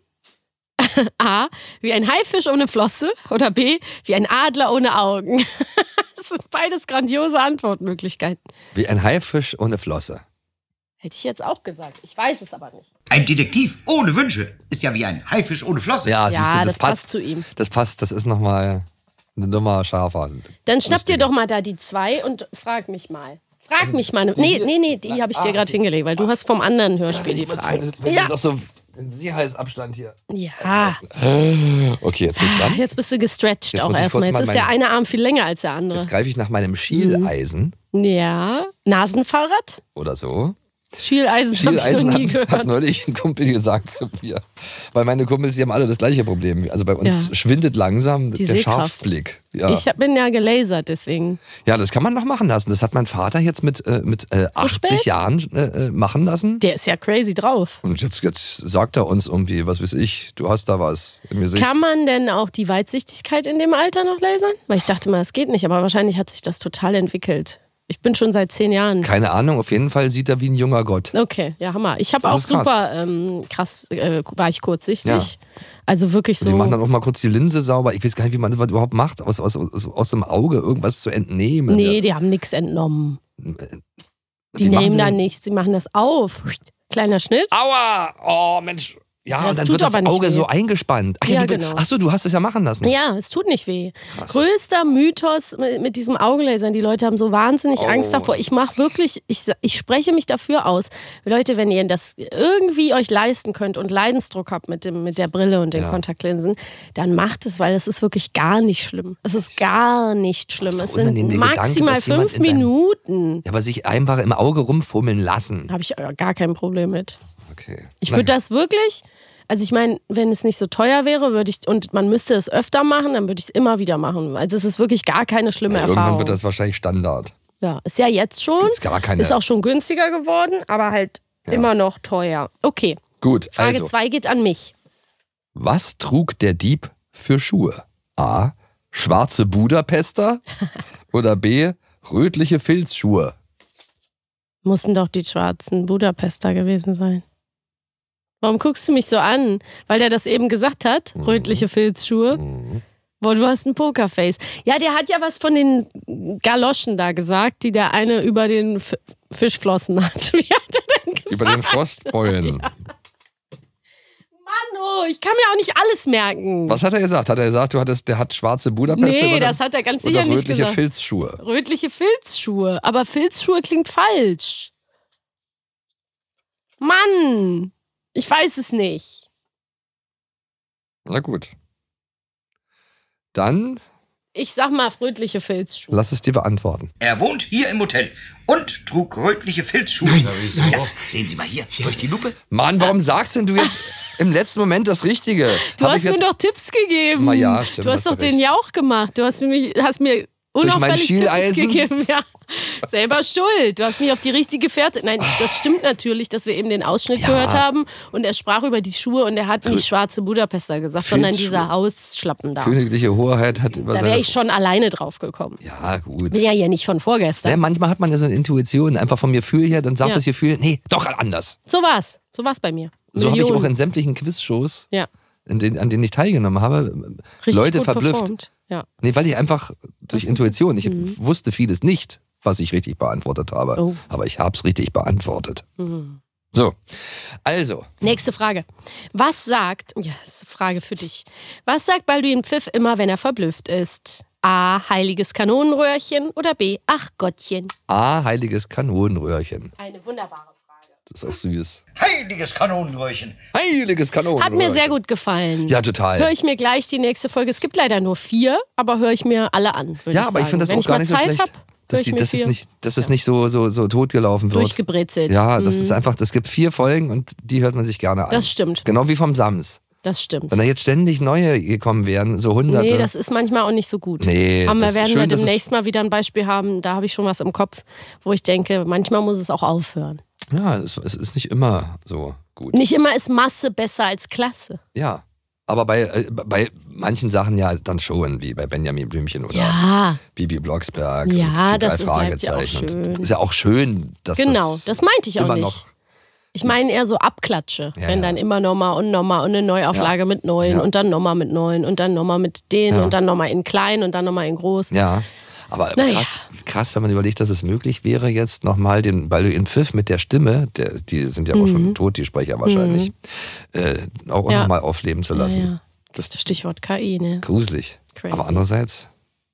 A. wie ein Haifisch ohne Flosse oder B. wie ein Adler ohne Augen. Das sind beides grandiose Antwortmöglichkeiten. Wie ein Haifisch ohne Flosse. Hätte ich jetzt auch gesagt. Ich weiß es aber nicht. Ein Detektiv ohne Wünsche ist ja wie ein Haifisch ohne Flosse. Ja, Ja, siehst du, das, das passt, passt zu ihm. Das passt, das ist nochmal eine Nummer schärfer. Dann schnapp dir doch mal da die zwei und frag mich mal. Frag mich mal. Nee, nee, nee, die habe ich dir gerade hingelegt, weil du hast vom anderen Hörspiel die Fragen. Ja. Doch so den Sicherheitsabstand hier. Ja. Okay, jetzt bin ich dran. Jetzt bist du gestretched Jetzt auch muss ich erstmal. kurz Jetzt mal ist der meine- eine Arm viel länger als der andere. Jetzt greife ich nach meinem Schieleisen Ja. Nasenfahrrad? oder so. Schieleisen, habe ich Schieleisen noch nie hat, hat gehört. neulich ein Kumpel gesagt zu mir. Weil meine Kumpels, die haben alle das gleiche Problem. Also bei uns Ja. schwindet langsam Die der Sehkraft. Scharfblick. Ja. Ich hab- bin ja gelasert, deswegen. ja, das kann man noch machen lassen. Das hat mein Vater jetzt mit, äh, mit äh, So achtzig spät? Jahren äh, äh, machen lassen. Der ist ja crazy drauf. Und jetzt, jetzt sagt er uns irgendwie, was weiß ich, du hast da was im Gesicht. Kann man denn auch die Weitsichtigkeit in dem Alter noch lasern? Weil ich dachte mal, es geht nicht, aber wahrscheinlich hat sich das total entwickelt. Ich bin schon seit zehn Jahren. Keine Ahnung, auf jeden Fall sieht er wie ein junger Gott. Okay, ja, Hammer. Ich habe Das auch ist krass. super ähm, krass, äh, war ich kurzsichtig. Ja. Also wirklich Und die machen so. dann auch mal kurz die Linse sauber. Ich weiß gar nicht, wie man das überhaupt macht, aus, aus, aus, aus dem Auge irgendwas zu entnehmen. Nee, die haben nichts entnommen. Die, Die machen nehmen so- da nichts, sie machen das auf. Kleiner Schnitt. Aua! Oh, Mensch. Ja, Das und dann tut wird das aber nicht Auge weh. so eingespannt. Ach, Ja, die- genau. Ach so, du hast es ja machen lassen. Ja, es tut nicht weh. Krass. Größter Mythos mit, mit diesem Augenlasern. Die Leute haben so wahnsinnig Oh. Angst davor. Ich mache wirklich, ich, ich spreche mich dafür aus. Leute, wenn ihr das irgendwie euch leisten könnt und Leidensdruck habt mit, dem, mit der Brille und den Ja. Kontaktlinsen, dann macht es, weil es ist wirklich gar nicht schlimm. Es ist gar nicht schlimm. so Es sind unangenehm, der Gedanke, maximal dass jemand fünf in deinem- Minuten. Ja, aber sich einfach im Auge rumfummeln lassen. Habe ich äh, gar kein Problem mit. Okay. Ich würde das wirklich, also ich meine, wenn es nicht so teuer wäre, würde ich, und man müsste es öfter machen, dann würde ich es immer wieder machen. Also es ist wirklich gar keine schlimme Ja, irgendwann Erfahrung. wird das wahrscheinlich Standard. Ja, ist ja jetzt schon. Gibt's gar keine- Ist auch schon günstiger geworden, aber halt Ja. immer noch teuer. Okay, Gut, Frage also. zwei geht an mich. Was trug der Dieb für Schuhe? A. Schwarze Budapester oder B. Rötliche Filzschuhe? Mussten doch die schwarzen Budapester gewesen sein. Warum guckst du mich so an? Weil der das eben gesagt hat, Mhm. rötliche Filzschuhe. Boah, du hast ein Pokerface. Ja, der hat ja was von den Galoschen da gesagt, die der eine über den F Fischflossen hat. Wie hat er denn gesagt? Über den Frostbeulen. Mano, ich kann mir auch nicht alles merken. Was hat er gesagt? Hat er gesagt, du hattest, der hat schwarze Budapester? Nee, oder- das hat er ganz sicher oder nicht rötliche gesagt. Filzschuhe? Rötliche Filzschuhe. Aber Filzschuhe klingt falsch. Mann, ich weiß es nicht. Na gut. Dann Ich sag mal rötliche Filzschuhe. lass es dir beantworten. Er wohnt hier im Hotel und trug rötliche Filzschuhe. Na, wieso? Ja, sehen Sie mal hier, durch die Lupe. Mann, warum sagst denn du jetzt im letzten Moment das Richtige? Du Hab hast ich jetzt mir doch Tipps gegeben. Na ja, stimmt, Du hast hast doch du den recht. Jauch gemacht. Du hast, mich, hast mir mein unauffällig Tipps Schieleisen? gegeben. Ja. Selber schuld. Du hast mich auf die richtige Fährte. Nein, das stimmt natürlich, dass wir eben den Ausschnitt Ja. gehört haben. Und er sprach über die Schuhe und er hat nicht Rö- schwarze Budapester gesagt, sondern Filzschuhe. diese Hausschlappen da. Königliche Hoheit hat über Da seine... wäre ich schon alleine drauf gekommen. Ja, gut. Bin ja hier nicht von vorgestern. Ja, manchmal hat man ja so eine Intuition, einfach vom Gefühl her, dann sagt Ja. das Gefühl, nee, doch anders. So war's. So war's bei mir. So habe ich auch Millionen. in sämtlichen Quizshows, Ja. in denen, an denen ich teilgenommen habe, Richtig Leute gut verblüfft. performt. Ja. Nee, weil ich einfach durch Intuition, ich Mhm. wusste vieles nicht, was ich richtig beantwortet habe. Oh. Aber ich habe es richtig beantwortet. Mhm. So, also, Nächste Frage. Was sagt, ja, das ist eine Frage für dich. Was sagt Balduin Pfiff immer, wenn er verblüfft ist? A. Heiliges Kanonenröhrchen oder B. Ach Gottchen. A, heiliges Kanonenröhrchen. Eine wunderbare Frage. Das ist auch süß. Heiliges Kanonenröhrchen. Heiliges Kanonenröhrchen. Hat mir sehr gut gefallen. Ja, total. Höre ich mir gleich die nächste Folge. Es gibt leider nur vier, aber höre ich mir alle an. Ja, ich aber sagen. ich finde das Wenn auch gar nicht so Zeit schlecht. Hab, dass, die, dass, es nicht, dass es nicht so, so, so totgelaufen wird. Durchgebrezelt. Ja, das Mhm. ist einfach, es gibt vier Folgen und die hört man sich gerne an. Das stimmt. Genau wie vom Sams. Das stimmt. Wenn da jetzt ständig neue gekommen wären, so hunderte. Nee, das ist manchmal auch nicht so gut. Nee, Aber wir das ist werden schön, wir dass es- demnächst mal wieder ein Beispiel haben. Da habe ich schon was im Kopf, wo ich denke, manchmal muss es auch aufhören. Ja, es, es ist nicht immer so gut. Nicht immer ist Masse besser als Klasse. Ja. Aber bei, äh, bei manchen Sachen ja dann schon, wie bei Benjamin Blümchen oder Ja. Bibi Blocksberg Ja, und die das drei bleibt ja auch Fragezeichen. schön. Und ist ja auch schön, dass Genau, das, das meinte ich auch immer nicht. noch. Ich meine eher so Abklatsche, Ja, wenn ja. dann immer nochmal und nochmal und eine Neuauflage Ja. mit neuen Ja. und dann nochmal mit neuen und dann nochmal mit denen Ja. und dann nochmal in klein und dann nochmal in groß. Ja. Aber Naja. krass, krass, wenn man überlegt, dass es möglich wäre, jetzt nochmal den Balduin Pfiff mit der Stimme, der, die sind ja auch Mhm. schon tot, die Sprecher wahrscheinlich, äh, auch Ja. nochmal aufleben zu lassen. Ja, ja. Das Stichwort K I, ne? Gruselig. Crazy. Aber andererseits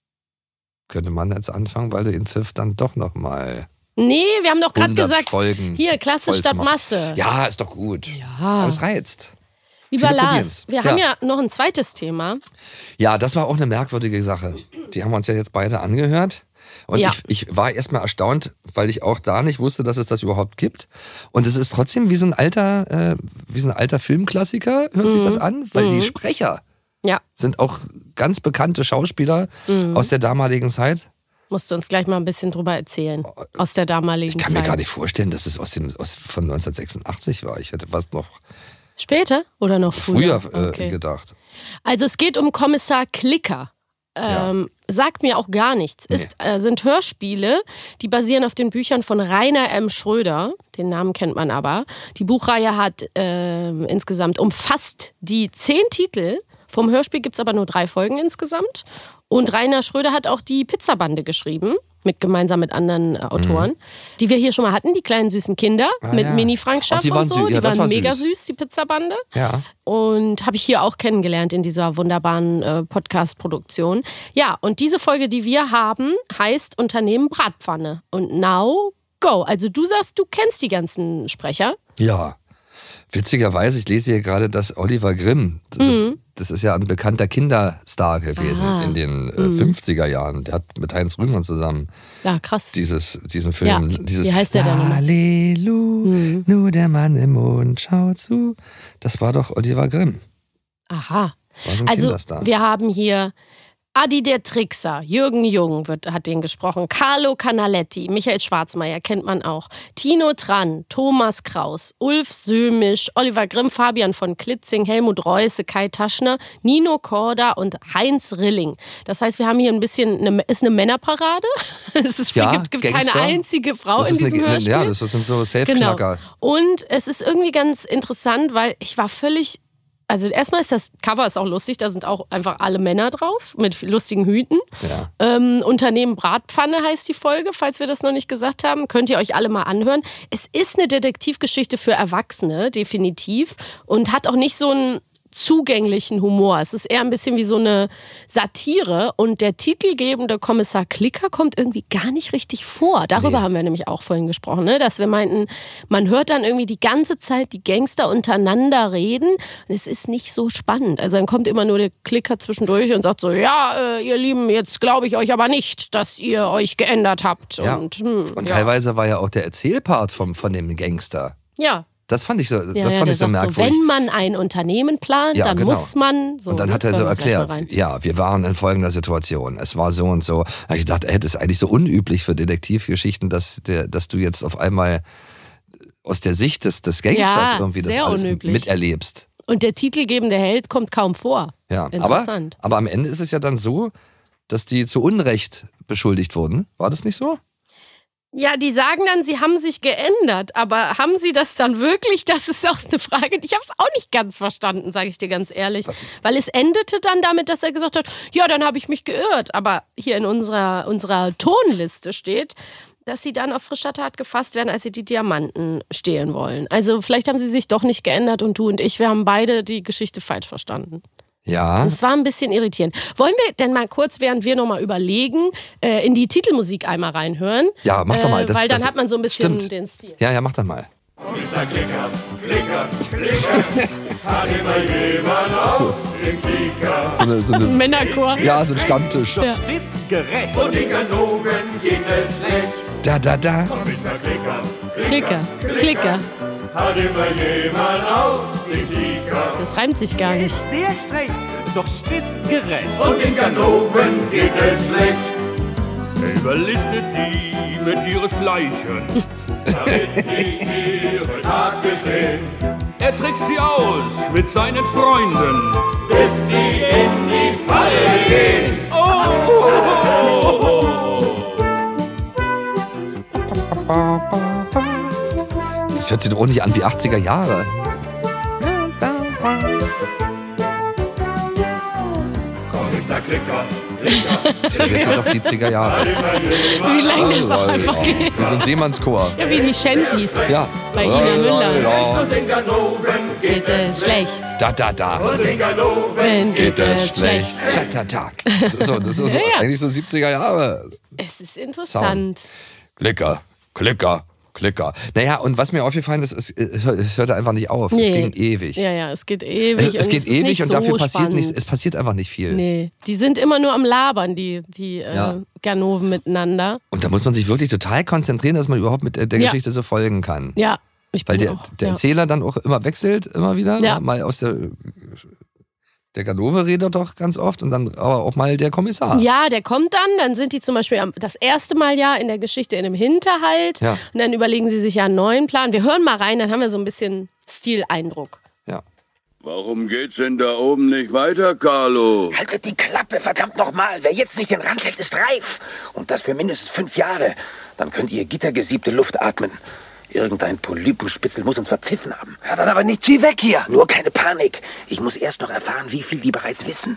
könnte man jetzt anfangen, Balduin Pfiff dann doch nochmal Nee, wir haben doch gerade hundert gesagt, Folgen hier, Klasse voll zu statt machen. Masse. Ja, ist doch gut. Ja. Aber es reizt. Lieber Viele Lars, probieren's. wir Ja. haben ja noch ein zweites Thema. Ja, das war auch eine merkwürdige Sache. Die haben wir uns ja jetzt beide angehört. Und Ja. ich, ich war erstmal erstaunt, weil ich auch da nicht wusste, dass es das überhaupt gibt. Und es ist trotzdem wie so ein alter, äh, wie so ein alter Filmklassiker, hört sich Mhm. das an, weil Mhm. die Sprecher Ja, sind auch ganz bekannte Schauspieler Mhm. aus der damaligen Zeit. musst du uns gleich mal ein bisschen drüber erzählen. Aus der damaligen Ich kann Zeit. mir gar nicht vorstellen, dass es aus dem, aus, von neunzehnhundertsechsundachtzig war. Ich hätte fast noch Später oder noch früher? früher äh, Okay. gedacht. Also es geht um Kommissar Klicker. Ähm, Sagt mir auch gar nichts. Ist, äh, sind Hörspiele, die basieren auf den Büchern von Rainer M. Schröder. Den Namen kennt man aber. Die Buchreihe hat äh, insgesamt umfasst die zehn Titel. Vom Hörspiel gibt es aber nur drei Folgen insgesamt. Und Rainer Schröder hat auch die Pizzabande geschrieben, mit, gemeinsam mit anderen äh, Autoren, die wir hier schon mal hatten, die kleinen süßen Kinder Ah, mit ja. Mini-Frank Ach, Schaff die und waren so. sü- Die ja, das waren war mega süß. süß, die Pizzabande. Ja. Und habe ich hier auch kennengelernt in dieser wunderbaren äh, Podcast-Produktion. Ja, und diese Folge, die wir haben, heißt Unternehmen Bratpfanne. Und now go. Also du sagst, du kennst die ganzen Sprecher. Ja. Witzigerweise, ich lese hier gerade, dass Oliver Grimm, das, Mhm. ist, das ist ja ein bekannter Kinderstar gewesen Ah. in den äh, Mhm. fünfziger Jahren. Der hat mit Heinz Rühmann zusammen Ja, krass. dieses, diesen Film. Ja, dieses wie heißt der denn nochmal? Hallelu, nur der Mann im Mond schaut zu. Das war doch Oliver Grimm. Aha. Das war so ein Also Kinderstar. wir haben hier Adi der Trickser, Jürgen Jung wird, hat den gesprochen, Carlo Canaletti, Michael Schwarzmeier kennt man auch, Tino Tran, Thomas Kraus, Ulf Sömisch, Oliver Grimm, Fabian von Klitzing, Helmut Reusse, Kai Taschner, Nino Korda und Heinz Rilling. Das heißt, wir haben hier ein bisschen, eine, ist eine Männerparade. Es ist, Ja, gibt, gibt keine Gangster. einzige Frau Das in ist eine, diesem eine, Hörspiel. ja, das sind so Safe-Knacker. Genau. Und es ist irgendwie ganz interessant, weil ich war völlig. Also erstmal ist das Cover ist auch lustig, da sind auch einfach alle Männer drauf mit lustigen Hüten. Ja. Ähm, Unternehmen Bratpfanne heißt die Folge, falls wir das noch nicht gesagt haben. Könnt ihr euch alle mal anhören. Es ist eine Detektivgeschichte für Erwachsene, definitiv. Und hat auch nicht so einen zugänglichen Humor. Es ist eher ein bisschen wie so eine Satire. Und der titelgebende Kommissar Klicker kommt irgendwie gar nicht richtig vor. Darüber Nee. haben wir nämlich auch vorhin gesprochen, ne? Dass wir meinten, man hört dann irgendwie die ganze Zeit die Gangster untereinander reden. Und es ist nicht so spannend. Also dann kommt immer nur der Klicker zwischendurch und sagt so, ja, äh, ihr Lieben, jetzt glaube ich euch aber nicht, dass ihr euch geändert habt. Ja. Und, hm, Und ja. teilweise war ja auch der Erzählpart vom, von dem Gangster. Ja. Das fand ich so, Ja, das ja, fand der ich so sagt merkwürdig. So, wenn man ein Unternehmen plant, Ja, dann genau. muss man. So, und dann ne? hat er so Hören wir gleich mal erklärt, rein. ja, wir waren in folgender Situation. Es war so und so. Da hab ich gedacht, ey, das ist eigentlich so unüblich für Detektivgeschichten, dass, der, dass du jetzt auf einmal aus der Sicht des, des Gangsters Ja, irgendwie das sehr alles unüblich. miterlebst. Und der titelgebende Held kommt kaum vor. Ja, aber, Interessant. aber am Ende ist es ja dann so, dass die zu Unrecht beschuldigt wurden. War das nicht so? Ja, die sagen dann, sie haben sich geändert, aber haben sie das dann wirklich? Das ist auch eine Frage. Ich habe es auch nicht ganz verstanden, sage ich dir ganz ehrlich. Weil es endete dann damit, dass er gesagt hat, ja, dann habe ich mich geirrt. Aber hier in unserer, unserer Tonliste steht, dass sie dann auf frischer Tat gefasst werden, als sie die Diamanten stehlen wollen. Also vielleicht haben sie sich doch nicht geändert und du und ich, wir haben beide die Geschichte falsch verstanden. Ja. Das war ein bisschen irritierend. Wollen wir denn mal kurz, während wir nochmal überlegen, äh, in die Titelmusik einmal reinhören? Ja, mach doch mal. Das, äh, weil dann das, hat man so ein bisschen stimmt. den Stil. Ja, ja, mach doch mal. Kommissar Klicker, Klicker, Klicker, hat immer jemand auf so. den Klicker. So eine, so eine, ein Männerchor. Ja, so ein Stammtisch. Ja. Stets gerecht. Und in Ganoven geht es schlecht. Da, da, da. Kommissar Klicker, Klicker, Klicker. hat immer jemand auf den Klicker. Das reimt sich gar nicht. Sehr streng, doch stets gerecht. Und in Ganoven geht es schlecht. Er überlistet sie mit ihresgleichen, damit sie ihre Tat gestehen. Er trägt sie aus mit seinen Freunden, bis sie in die Falle gehen. Oh, oh, oh, oh. Das hört sich doch auch nicht an wie achtziger Jahre. Kommissar Klicker, Klicker, Das sind doch siebziger Jahre. Wie lange das auch einfach geht. Wie so ein Seemannschor. Ja, wie die Shanties Ja. bei Ina Müller. Ja. und in Ganoven Geht es schlecht. Da, da, da. und in Ganoven Wenn Geht es schlecht. Tag, tag, tag. Das ist so, das ist so Ja, ja. eigentlich so siebziger Jahre. Es ist interessant. Klicker, Klicker, Klicker. Naja, und was mir aufgefallen ist, es, es hörte einfach nicht auf. Es Nee. ging ewig. Ja, ja, es geht ewig. Es und geht ist ewig nicht und so dafür passiert spannend. nichts. Es passiert einfach nicht viel. Nee, die sind immer nur am Labern, die, die äh, Ja. Ganoven miteinander. Und da muss man sich wirklich total konzentrieren, dass man überhaupt mit der, der Ja. Geschichte so folgen kann. Ja, ich bin Weil der, auch, der ja. Erzähler dann auch immer wechselt, immer wieder. Ja. Mal aus der. Der Ganove redet doch ganz oft und dann aber auch mal der Kommissar. Ja, der kommt dann, dann sind die zum Beispiel am- das erste Mal ja in der Geschichte in einem Hinterhalt Ja. und dann überlegen sie sich ja einen neuen Plan. Wir hören mal rein, dann haben wir so ein bisschen Stileindruck. Ja. Warum geht's denn da oben nicht weiter, Carlo? Haltet die Klappe, verdammt nochmal. Wer jetzt nicht den Rand hält, ist reif. Und das für mindestens fünf Jahre. Dann könnt ihr gittergesiebte Luft atmen. Irgendein Polypenspitzel muss uns verpfiffen haben. Ja, dann aber nicht zieh weg hier. Nur keine Panik. Ich muss erst noch erfahren, wie viel die bereits wissen.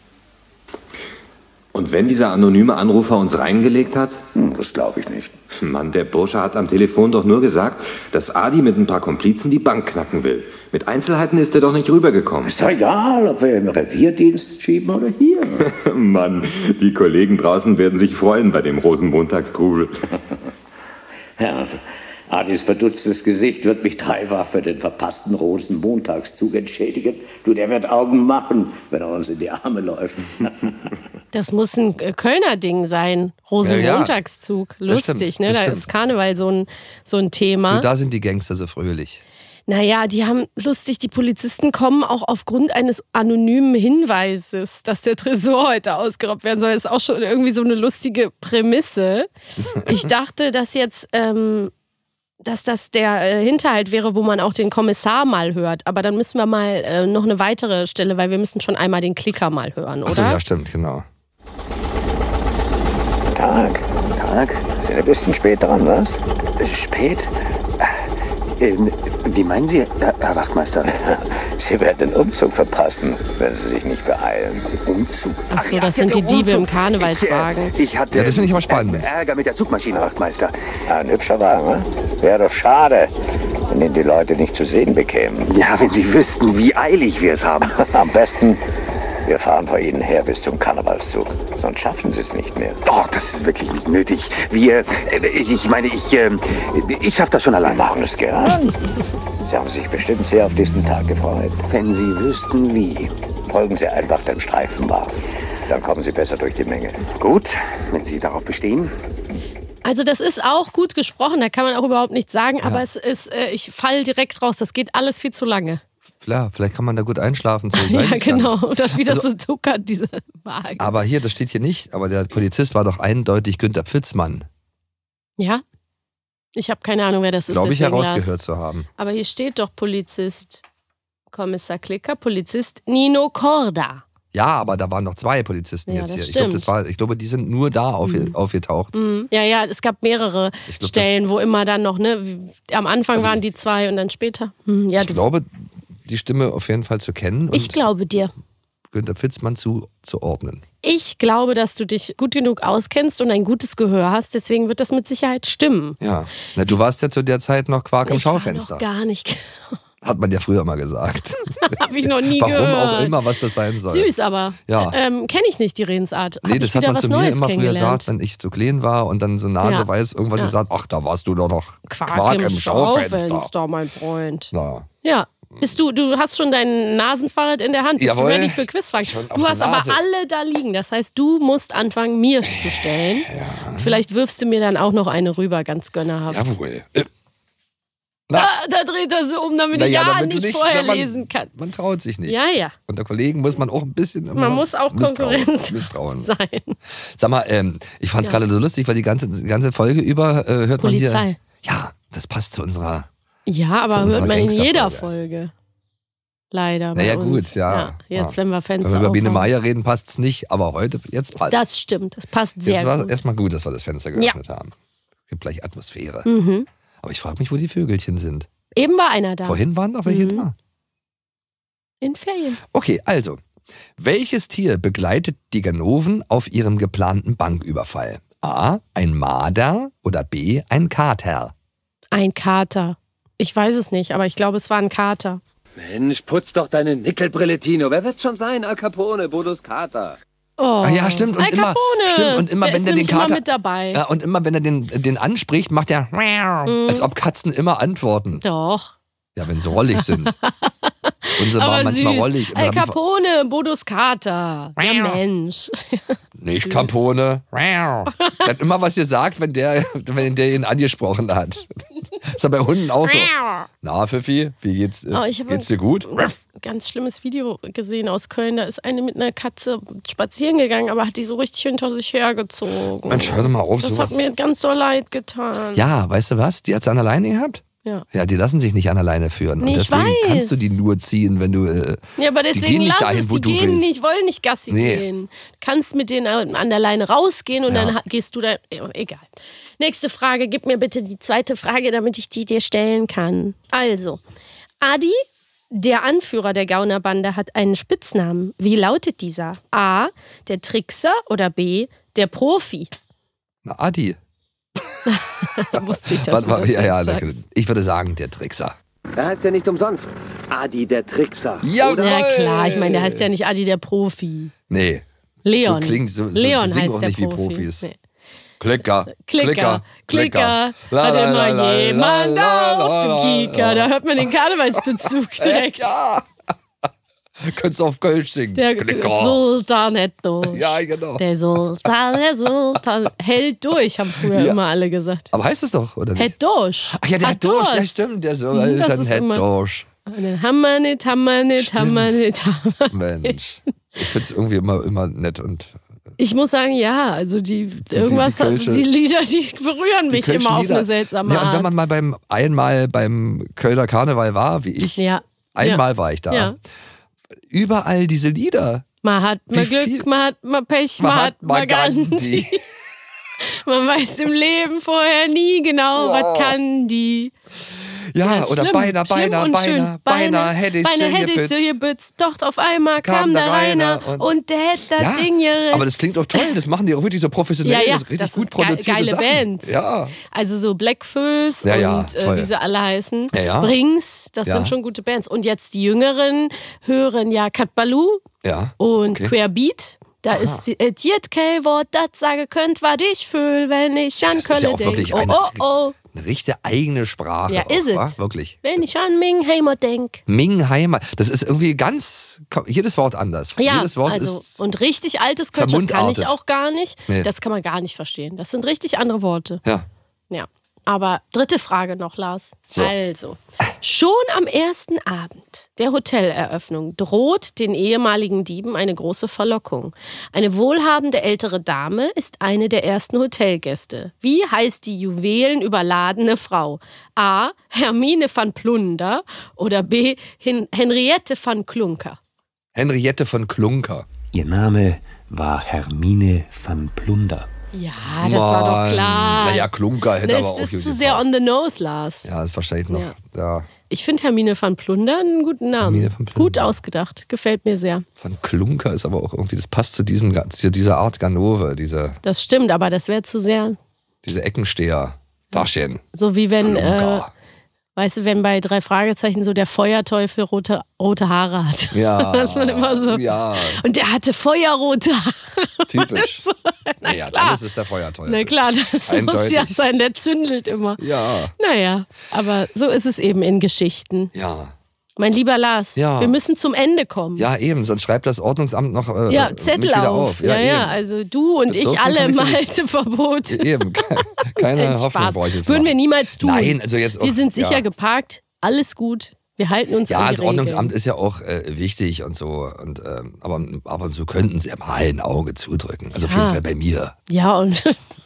Und wenn dieser anonyme Anrufer uns reingelegt hat? Hm, das glaube ich nicht. Mann, der Bursche hat am Telefon doch nur gesagt, dass Adi mit ein paar Komplizen die Bank knacken will. Mit Einzelheiten ist er doch nicht rübergekommen. Ist doch egal, ob wir im Revierdienst schieben oder hier. Mann, die Kollegen draußen werden sich freuen bei dem Rosenmontagstrubel. Ja, Adis verdutztes Gesicht wird mich dreifach für den verpassten Rosenmontagszug entschädigen. Du, der wird Augen machen, wenn er uns in die Arme läuft. Das muss ein äh, Kölner Ding sein. Rosenmontagszug. Ja, ja. Das Lustig, stimmt, ne? das Da stimmt. ist Karneval so ein, so ein Thema. Nur da sind die Gangster so fröhlich. Naja, die haben lustig, die Polizisten kommen auch aufgrund eines anonymen Hinweises, dass der Tresor heute ausgeraubt werden soll. Das ist auch schon irgendwie so eine lustige Prämisse. Ich dachte, dass jetzt, ähm, dass das der äh, Hinterhalt wäre, wo man auch den Kommissar mal hört. Aber dann müssen wir mal äh, noch eine weitere Stelle, weil wir müssen schon einmal den Klicker mal hören, oder? Achso, ja, stimmt, genau. Tag, Tag. Sind ein bisschen spät dran, was? Spät? Ähm, wie meinen Sie, Herr, Herr Wachtmeister? Sie werden den Umzug verpassen, wenn Sie sich nicht beeilen. Umzug? Ach so, das sind die Diebe im Karnevalswagen. Ich, äh, ich hatte Ja, das finde ich aber spannend. Ärger mit der Zugmaschine, Wachtmeister. Ja, ein hübscher Wagen, ne? Wäre doch schade, wenn ihn die Leute nicht zu sehen bekämen. Ja, wenn Sie wüssten, wie eilig wir es haben. Am besten, wir fahren vor Ihnen her bis zum Karnevalszug. Sonst schaffen Sie es nicht mehr. Doch, das ist wirklich nicht nötig. Wir, äh, ich meine, ich, äh, ich schaffe das schon allein. Machen es gern. Sie haben sich bestimmt sehr auf diesen Tag gefreut. Wenn Sie wüssten, wie. Folgen Sie einfach dem Streifenwagen. Dann kommen Sie besser durch die Menge. Gut, wenn Sie darauf bestehen. Also das ist auch gut gesprochen, da kann man auch überhaupt nichts sagen, aber es ist, äh, ich falle direkt raus, das geht alles viel zu lange. Klar, vielleicht kann man da gut einschlafen. So, ich weiß Ja, es gar genau. nicht. Und das wieder Also- so tuckert, diese Waage. Aber hier, das steht hier nicht, aber der Polizist war doch eindeutig Günter Pfitzmann. Ja? Ich habe keine Ahnung, wer das ist. Glaube ich deswegen herausgehört las. zu haben. Aber hier steht doch Polizist Kommissar Klicker, Polizist Nino Korda. Ja, aber da waren noch zwei Polizisten Ja, jetzt das hier. Ich glaube, stimmt. das war, ich glaube, die sind nur da auf, aufgetaucht. Mhm. Ja, ja, es gab mehrere Ich glaub, Stellen, wo immer dann noch, ne, wie- am Anfang Also- waren die zwei und dann später. Hm, ja, Ich du, glaube, die Stimme auf jeden Fall zu kennen und ich glaube dir. Günter Pfitzmann zuzuordnen. Ich glaube, dass du dich gut genug auskennst und ein gutes Gehör hast, deswegen wird das mit Sicherheit stimmen. Ja, na, du warst ja zu der Zeit noch Quark im Ich war Schaufenster. noch gar nicht. Hat man ja früher mal gesagt. Habe ich noch nie Warum gehört. Warum auch immer, was das sein soll. Süß, aber Ja. ähm, kenne ich nicht die Redensart. Hab Nee, ich das hat wieder man was zu mir Neues immer früher kennengelernt. gesagt, wenn ich zu klein war und dann so naseweis Ja. irgendwas Ja. gesagt, ach, da warst du doch noch Quark, Quark im, im Schaufenster. Schaufenster, mein Freund. Na. Ja. Bist du, du hast schon dein Nasenfahrrad in der Hand. Bist Jawohl. du ready für Quizfragen? Schon auf Du der hast aber Nase. alle da liegen. Das heißt, du musst anfangen, mir zu stellen. Vielleicht wirfst du mir dann auch noch eine rüber, ganz gönnerhaft. Jawohl. Äh, Ah, da dreht er sie um, damit na ich ja, ja damit du nicht nicht- vorher na, man- lesen kann. Man traut sich nicht. Ja, ja. Unter Kollegen muss man auch ein bisschen immer Man muss auch misstrauen. Konkurrenz misstrauen. sein. Sag mal, ähm, ich fand es Ja. gerade so lustig, weil die ganze, die ganze Folge über äh, hört man Polizei. hier. Ja, das passt zu unserer. Ja, Zu aber unserer hört man in jeder Gangsterfolge. Folge. Leider. bei Naja, uns. gut, ja. Jetzt, ja. wenn wir Wenn Fenster wir über Biene aufhaben. Meier reden, passt es nicht, aber heute, jetzt passt Das stimmt, das passt sehr Jetzt war gut. erstmal gut, dass wir das Fenster geöffnet haben. Es gibt gleich Atmosphäre. Mhm. Aber ich frage mich, wo die Vögelchen sind. Eben war einer da. Vorhin waren noch welche Mhm. da. In Ferien. Okay, also. Welches Tier begleitet die Ganoven auf ihrem geplanten Banküberfall? A. Ein Marder oder B. Ein Kater? Ein Kater. Ich weiß es nicht, aber ich glaube, es war ein Kater. Mensch, putz doch deine Nickelbrille, Tino. Wer wird's schon sein? Al Capone, Bodos Kater. Oh. Ah ja, stimmt. Und Al immer, Capone. stimmt. Und immer Der wenn ist der den nämlich immer Kater. mit dabei. Ja, und immer wenn er den, den anspricht, macht er. Mhm. Als ob Katzen immer antworten. Doch. Ja, wenn sie rollig sind. Unsere Aber waren manchmal süß. rollig. Und Al dann haben wir- Capone, Bodos Kater. Ja, Mensch. Nicht Süß. Capone. Der hat immer was gesagt, wenn der, wenn der ihn angesprochen hat. Ist ja bei Hunden auch so. Na, Pfiffi, wie geht's, äh, Oh, ich hab geht's dir gut? ein ganz schlimmes Video gesehen aus Köln. Da ist eine mit einer Katze spazieren gegangen, aber hat die so richtig hinter sich hergezogen. Mensch, hör doch mal auf, Das sowas. hat mir ganz so leid getan. Ja, weißt du was? Die hat's an alleine gehabt? Ja. Ja, die lassen sich nicht an alleine führen. Nee, und ich deswegen weiß. kannst du die nur ziehen, wenn du. Äh, Ja, aber die deswegen gehen nicht lass dahin, es, wo die du gehen willst. nicht, wollen nicht Gassi Nee. gehen. Du kannst mit denen an der Leine rausgehen und Ja. dann ha- gehst du da, egal. Nächste Frage, gib mir bitte die zweite Frage, damit ich die dir stellen kann. Also, Adi, der Anführer der Gaunerbande, hat einen Spitznamen. Wie lautet dieser? A, der Trickser oder B, der Profi? Na, Adi. Da wusste ich das. Warte mal, du ja, das ja, jetzt da- sagst. ich würde sagen, der Trickser. Da heißt ja nicht umsonst. Adi, der Trickser. Jawohl. Ja klar, ich meine, der heißt ja nicht Adi, der Profi. Nee. Leon. So klingt so, so Leon die singen heißt auch der nicht wie Profi. Profis. Nee. Klicker, Klicker, Klicker, La, hat la, immer la, la, jemand la, la, auf dem la, Kieker. Da hört man den Karnevalsbezug direkt. Ja. Könntest du auf Kölsch singen. Der Klicker. Sultan hält durch. Ja, genau. Der Sultan, der Sultan hält durch, haben früher Ja. immer alle gesagt. Aber heißt es doch, oder nicht? Hält durch. Ach ja, der hat durch, ja Durst. stimmt. Der so, Mhm, das dann ist hätt immer- durch. Und dann Hammer nicht, Hammer nicht, Hammer nicht, Hammer. Mensch. Ich find's irgendwie immer, immer nett und Ich muss sagen, ja, also die, irgendwas, die hat- Kölsche- die Lieder, die berühren mich Kölschen immer auf Lieder. eine seltsame Ja, und wenn Art. man mal beim einmal beim Kölner Karneval war, wie ich, Ja. einmal ja. war ich da. Ja. Überall diese Lieder. Man hat mal Wie Glück, viel- man hat mal Pech, man, hat mal Gandhi. Man weiß im Leben vorher nie genau, Ja. was kann die. Ja, ist oder schlimm, beinahe, schlimm beinahe, und schön. beinahe, beinahe hätte ich beinahe sie hätte ich gebützt. so gebützt. Doch auf einmal kam, Kam der der Rainer Rainer und, und- der hätte das Ja, Ding geritzt. aber das klingt doch toll. Das machen die auch wirklich so professionell. Ja, ja, das ist richtig das gut ist ge- produzierte geile Sachen. Bands. Ja. Also so Blackfoes Ja, ja, und äh, toll. wie sie alle heißen. Ja, ja. Brings, das Ja. sind schon gute Bands. Und jetzt die Jüngeren hören ja Kat Balou Ja. und okay. Querbeat. Da ist die- äh, die kein Wort, das sagen könnt, was ich fühl, wenn ich an Das ist ja Kölle auch wirklich denk. eine, Oh, oh, oh. eine richtige eigene Sprache. Ja, auch, ist es. wa? Wirklich. Wenn ich an Ming Heimer denk. Ming Heimat. Das ist irgendwie ganz, jedes Wort anders. Ja, jedes Wort also ist und richtig altes Kölsch, das kann ich vermundartet. auch gar nicht. Nee. Das kann man gar nicht verstehen. Das sind richtig andere Worte. Ja. Ja. Aber dritte Frage noch, Lars. So. Also, schon am ersten Abend der Hoteleröffnung droht den ehemaligen Dieben eine große Verlockung. Eine wohlhabende ältere Dame ist eine der ersten Hotelgäste. Wie heißt die juwelenüberladene Frau? A. Hermine van Plunder oder B. Hen Henriette van Klunker? Henriette von Klunker. Ihr Name war Hermine van Plunder. Ja, das war doch klar. Naja, Klunker hätte aber auch Das ist gut zu sehr on the nose, Lars. Ja, ist wahrscheinlich noch. Ja. Ja. Ich finde Hermine van Plunder einen guten Namen. Hermine van Plunder. Gut ausgedacht. Gefällt mir sehr. Von Klunker ist aber auch irgendwie, das passt zu, diesen, zu dieser Art Ganove, diese, Das stimmt, aber das wäre zu sehr. diese Eckensteher. Taschen. So wie wenn äh, Klunker. Weißt du, wenn bei drei Fragezeichen so der Feuerteufel rote, rote Haare hat. Ja. Das man immer so. Ja. Und der hatte feuerrote Haare. Typisch. So, na naja, klar. dann ist es der Feuerteufel. Na klar, das Eindeutig. muss ja sein, der zündelt immer. Ja. Naja, aber so ist es eben in Geschichten. Ja. Mein lieber Lars, Ja. wir müssen zum Ende kommen. Ja, eben, sonst schreibt das Ordnungsamt noch äh, Ja, mich Zettel wieder auf. auf. Ja, ja, eben. also du und ich Bezirks- alle im und Kommission- Halteverbot. Eben, keine Ein Hoffnung Spaß. brauche ich jetzt Würden machen. wir niemals tun. Nein, also jetzt auch, Wir sind sicher ja. geparkt, alles gut. Wir halten uns Ja, an die das Ordnungsamt Regeln. ist ja auch äh, wichtig und so. Und, ähm, aber ab und zu könnten sie ja mal ein Auge zudrücken. Also auf Ja. jeden Fall bei mir. Ja, und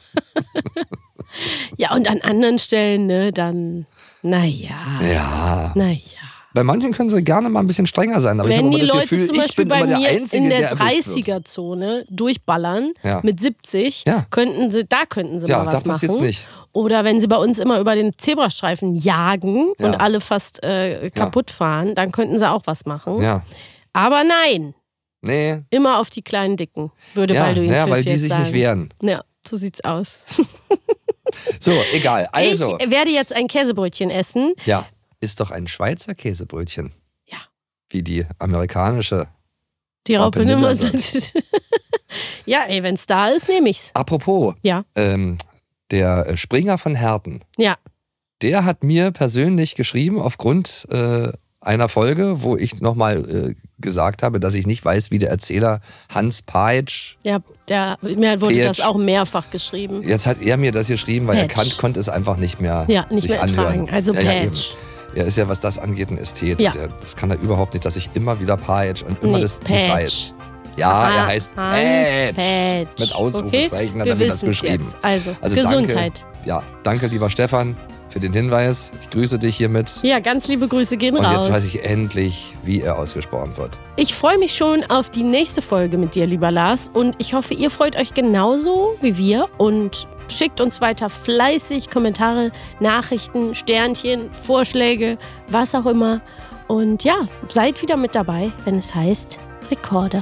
ja, und an anderen Stellen, ne, dann, naja. Ja. Naja. Bei manchen können sie gerne mal ein bisschen strenger sein. Aber Wenn ich die habe immer das Leute Gefühl, zum ich Beispiel bin bei immer der mir Einzige, in der der erwischt wird. dreißiger-Zone durchballern Ja. mit siebzig, Ja. könnten sie, da könnten sie Ja, mal da was passiert's machen. nicht. Oder wenn sie bei uns immer über den Zebrastreifen jagen Ja. und alle fast äh, kaputt fahren, dann könnten sie auch was machen. Ja. Aber nein, Nee. immer auf die kleinen Dicken, würde Ja, Balduin naja, Pfiff weil die jetzt sich sagen. nicht wehren. Ja, so sieht's aus. So, egal. Also. Ich werde jetzt ein Käsebrötchen essen. Ja. Ist doch ein Schweizer Käsebrötchen. Ja. Wie die amerikanische. Die Raupe Raupe Nimmer Nimmersatt. sind. Ja, ey, wenn's da ist, nehme ich's. Apropos. Ja. Ähm, der äh, Springer von Herten. Ja. Der hat mir persönlich geschrieben aufgrund äh, einer Folge, wo ich nochmal äh, gesagt habe, dass ich nicht weiß, wie der Erzähler Hans Peitsch. Ja, der, mir wurde Peitsch. das auch mehrfach geschrieben. Jetzt hat er mir das geschrieben, weil er Peitsch. kann, konnte es einfach nicht mehr Ja, nicht sich mehr ertragen. anhören. Also ja, ja, Peitsch. eben. Er ist ja, was das angeht, ein Ästhet. Ja. Der, das kann er überhaupt nicht, dass ich immer wieder Peitsch und immer Nee, das nicht Peitsch. weiß. Ja, Ah, er heißt Hans Peitsch. Peitsch. Mit Ausrufezeichen Okay, hat wir er mir das wissen's geschrieben. jetzt. Also, Also Gesundheit. Danke, ja, danke, lieber Stefan, für den Hinweis. Ich grüße dich hiermit. Ja, ganz liebe Grüße gehen Und raus. jetzt weiß ich endlich, wie er ausgesprochen wird. Ich freue mich schon auf die nächste Folge mit dir, lieber Lars. Und ich hoffe, ihr freut euch genauso wie wir. Und schickt uns weiter fleißig Kommentare, Nachrichten, Sternchen, Vorschläge, was auch immer. Und ja, seid wieder mit dabei, wenn es heißt Rekorder.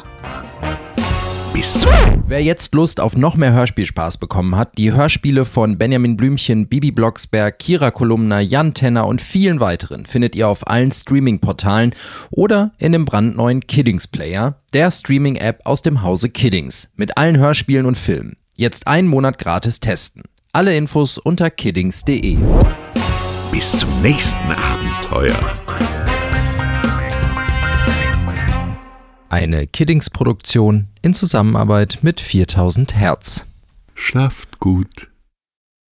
Bis zum Wer jetzt Lust auf noch mehr Hörspielspaß bekommen hat, die Hörspiele von Benjamin Blümchen, Bibi Blocksberg, Kira Kolumna, Jan Tenner und vielen weiteren findet ihr auf allen Streaming-Portalen oder in dem brandneuen Kiddings Player, der Streaming-App aus dem Hause Kiddings, mit allen Hörspielen und Filmen. Jetzt einen Monat gratis testen. Alle Infos unter kiddings punkt de. Bis zum nächsten Abenteuer. Eine Kiddings-Produktion in Zusammenarbeit mit viertausend Hertz. Schlaft gut.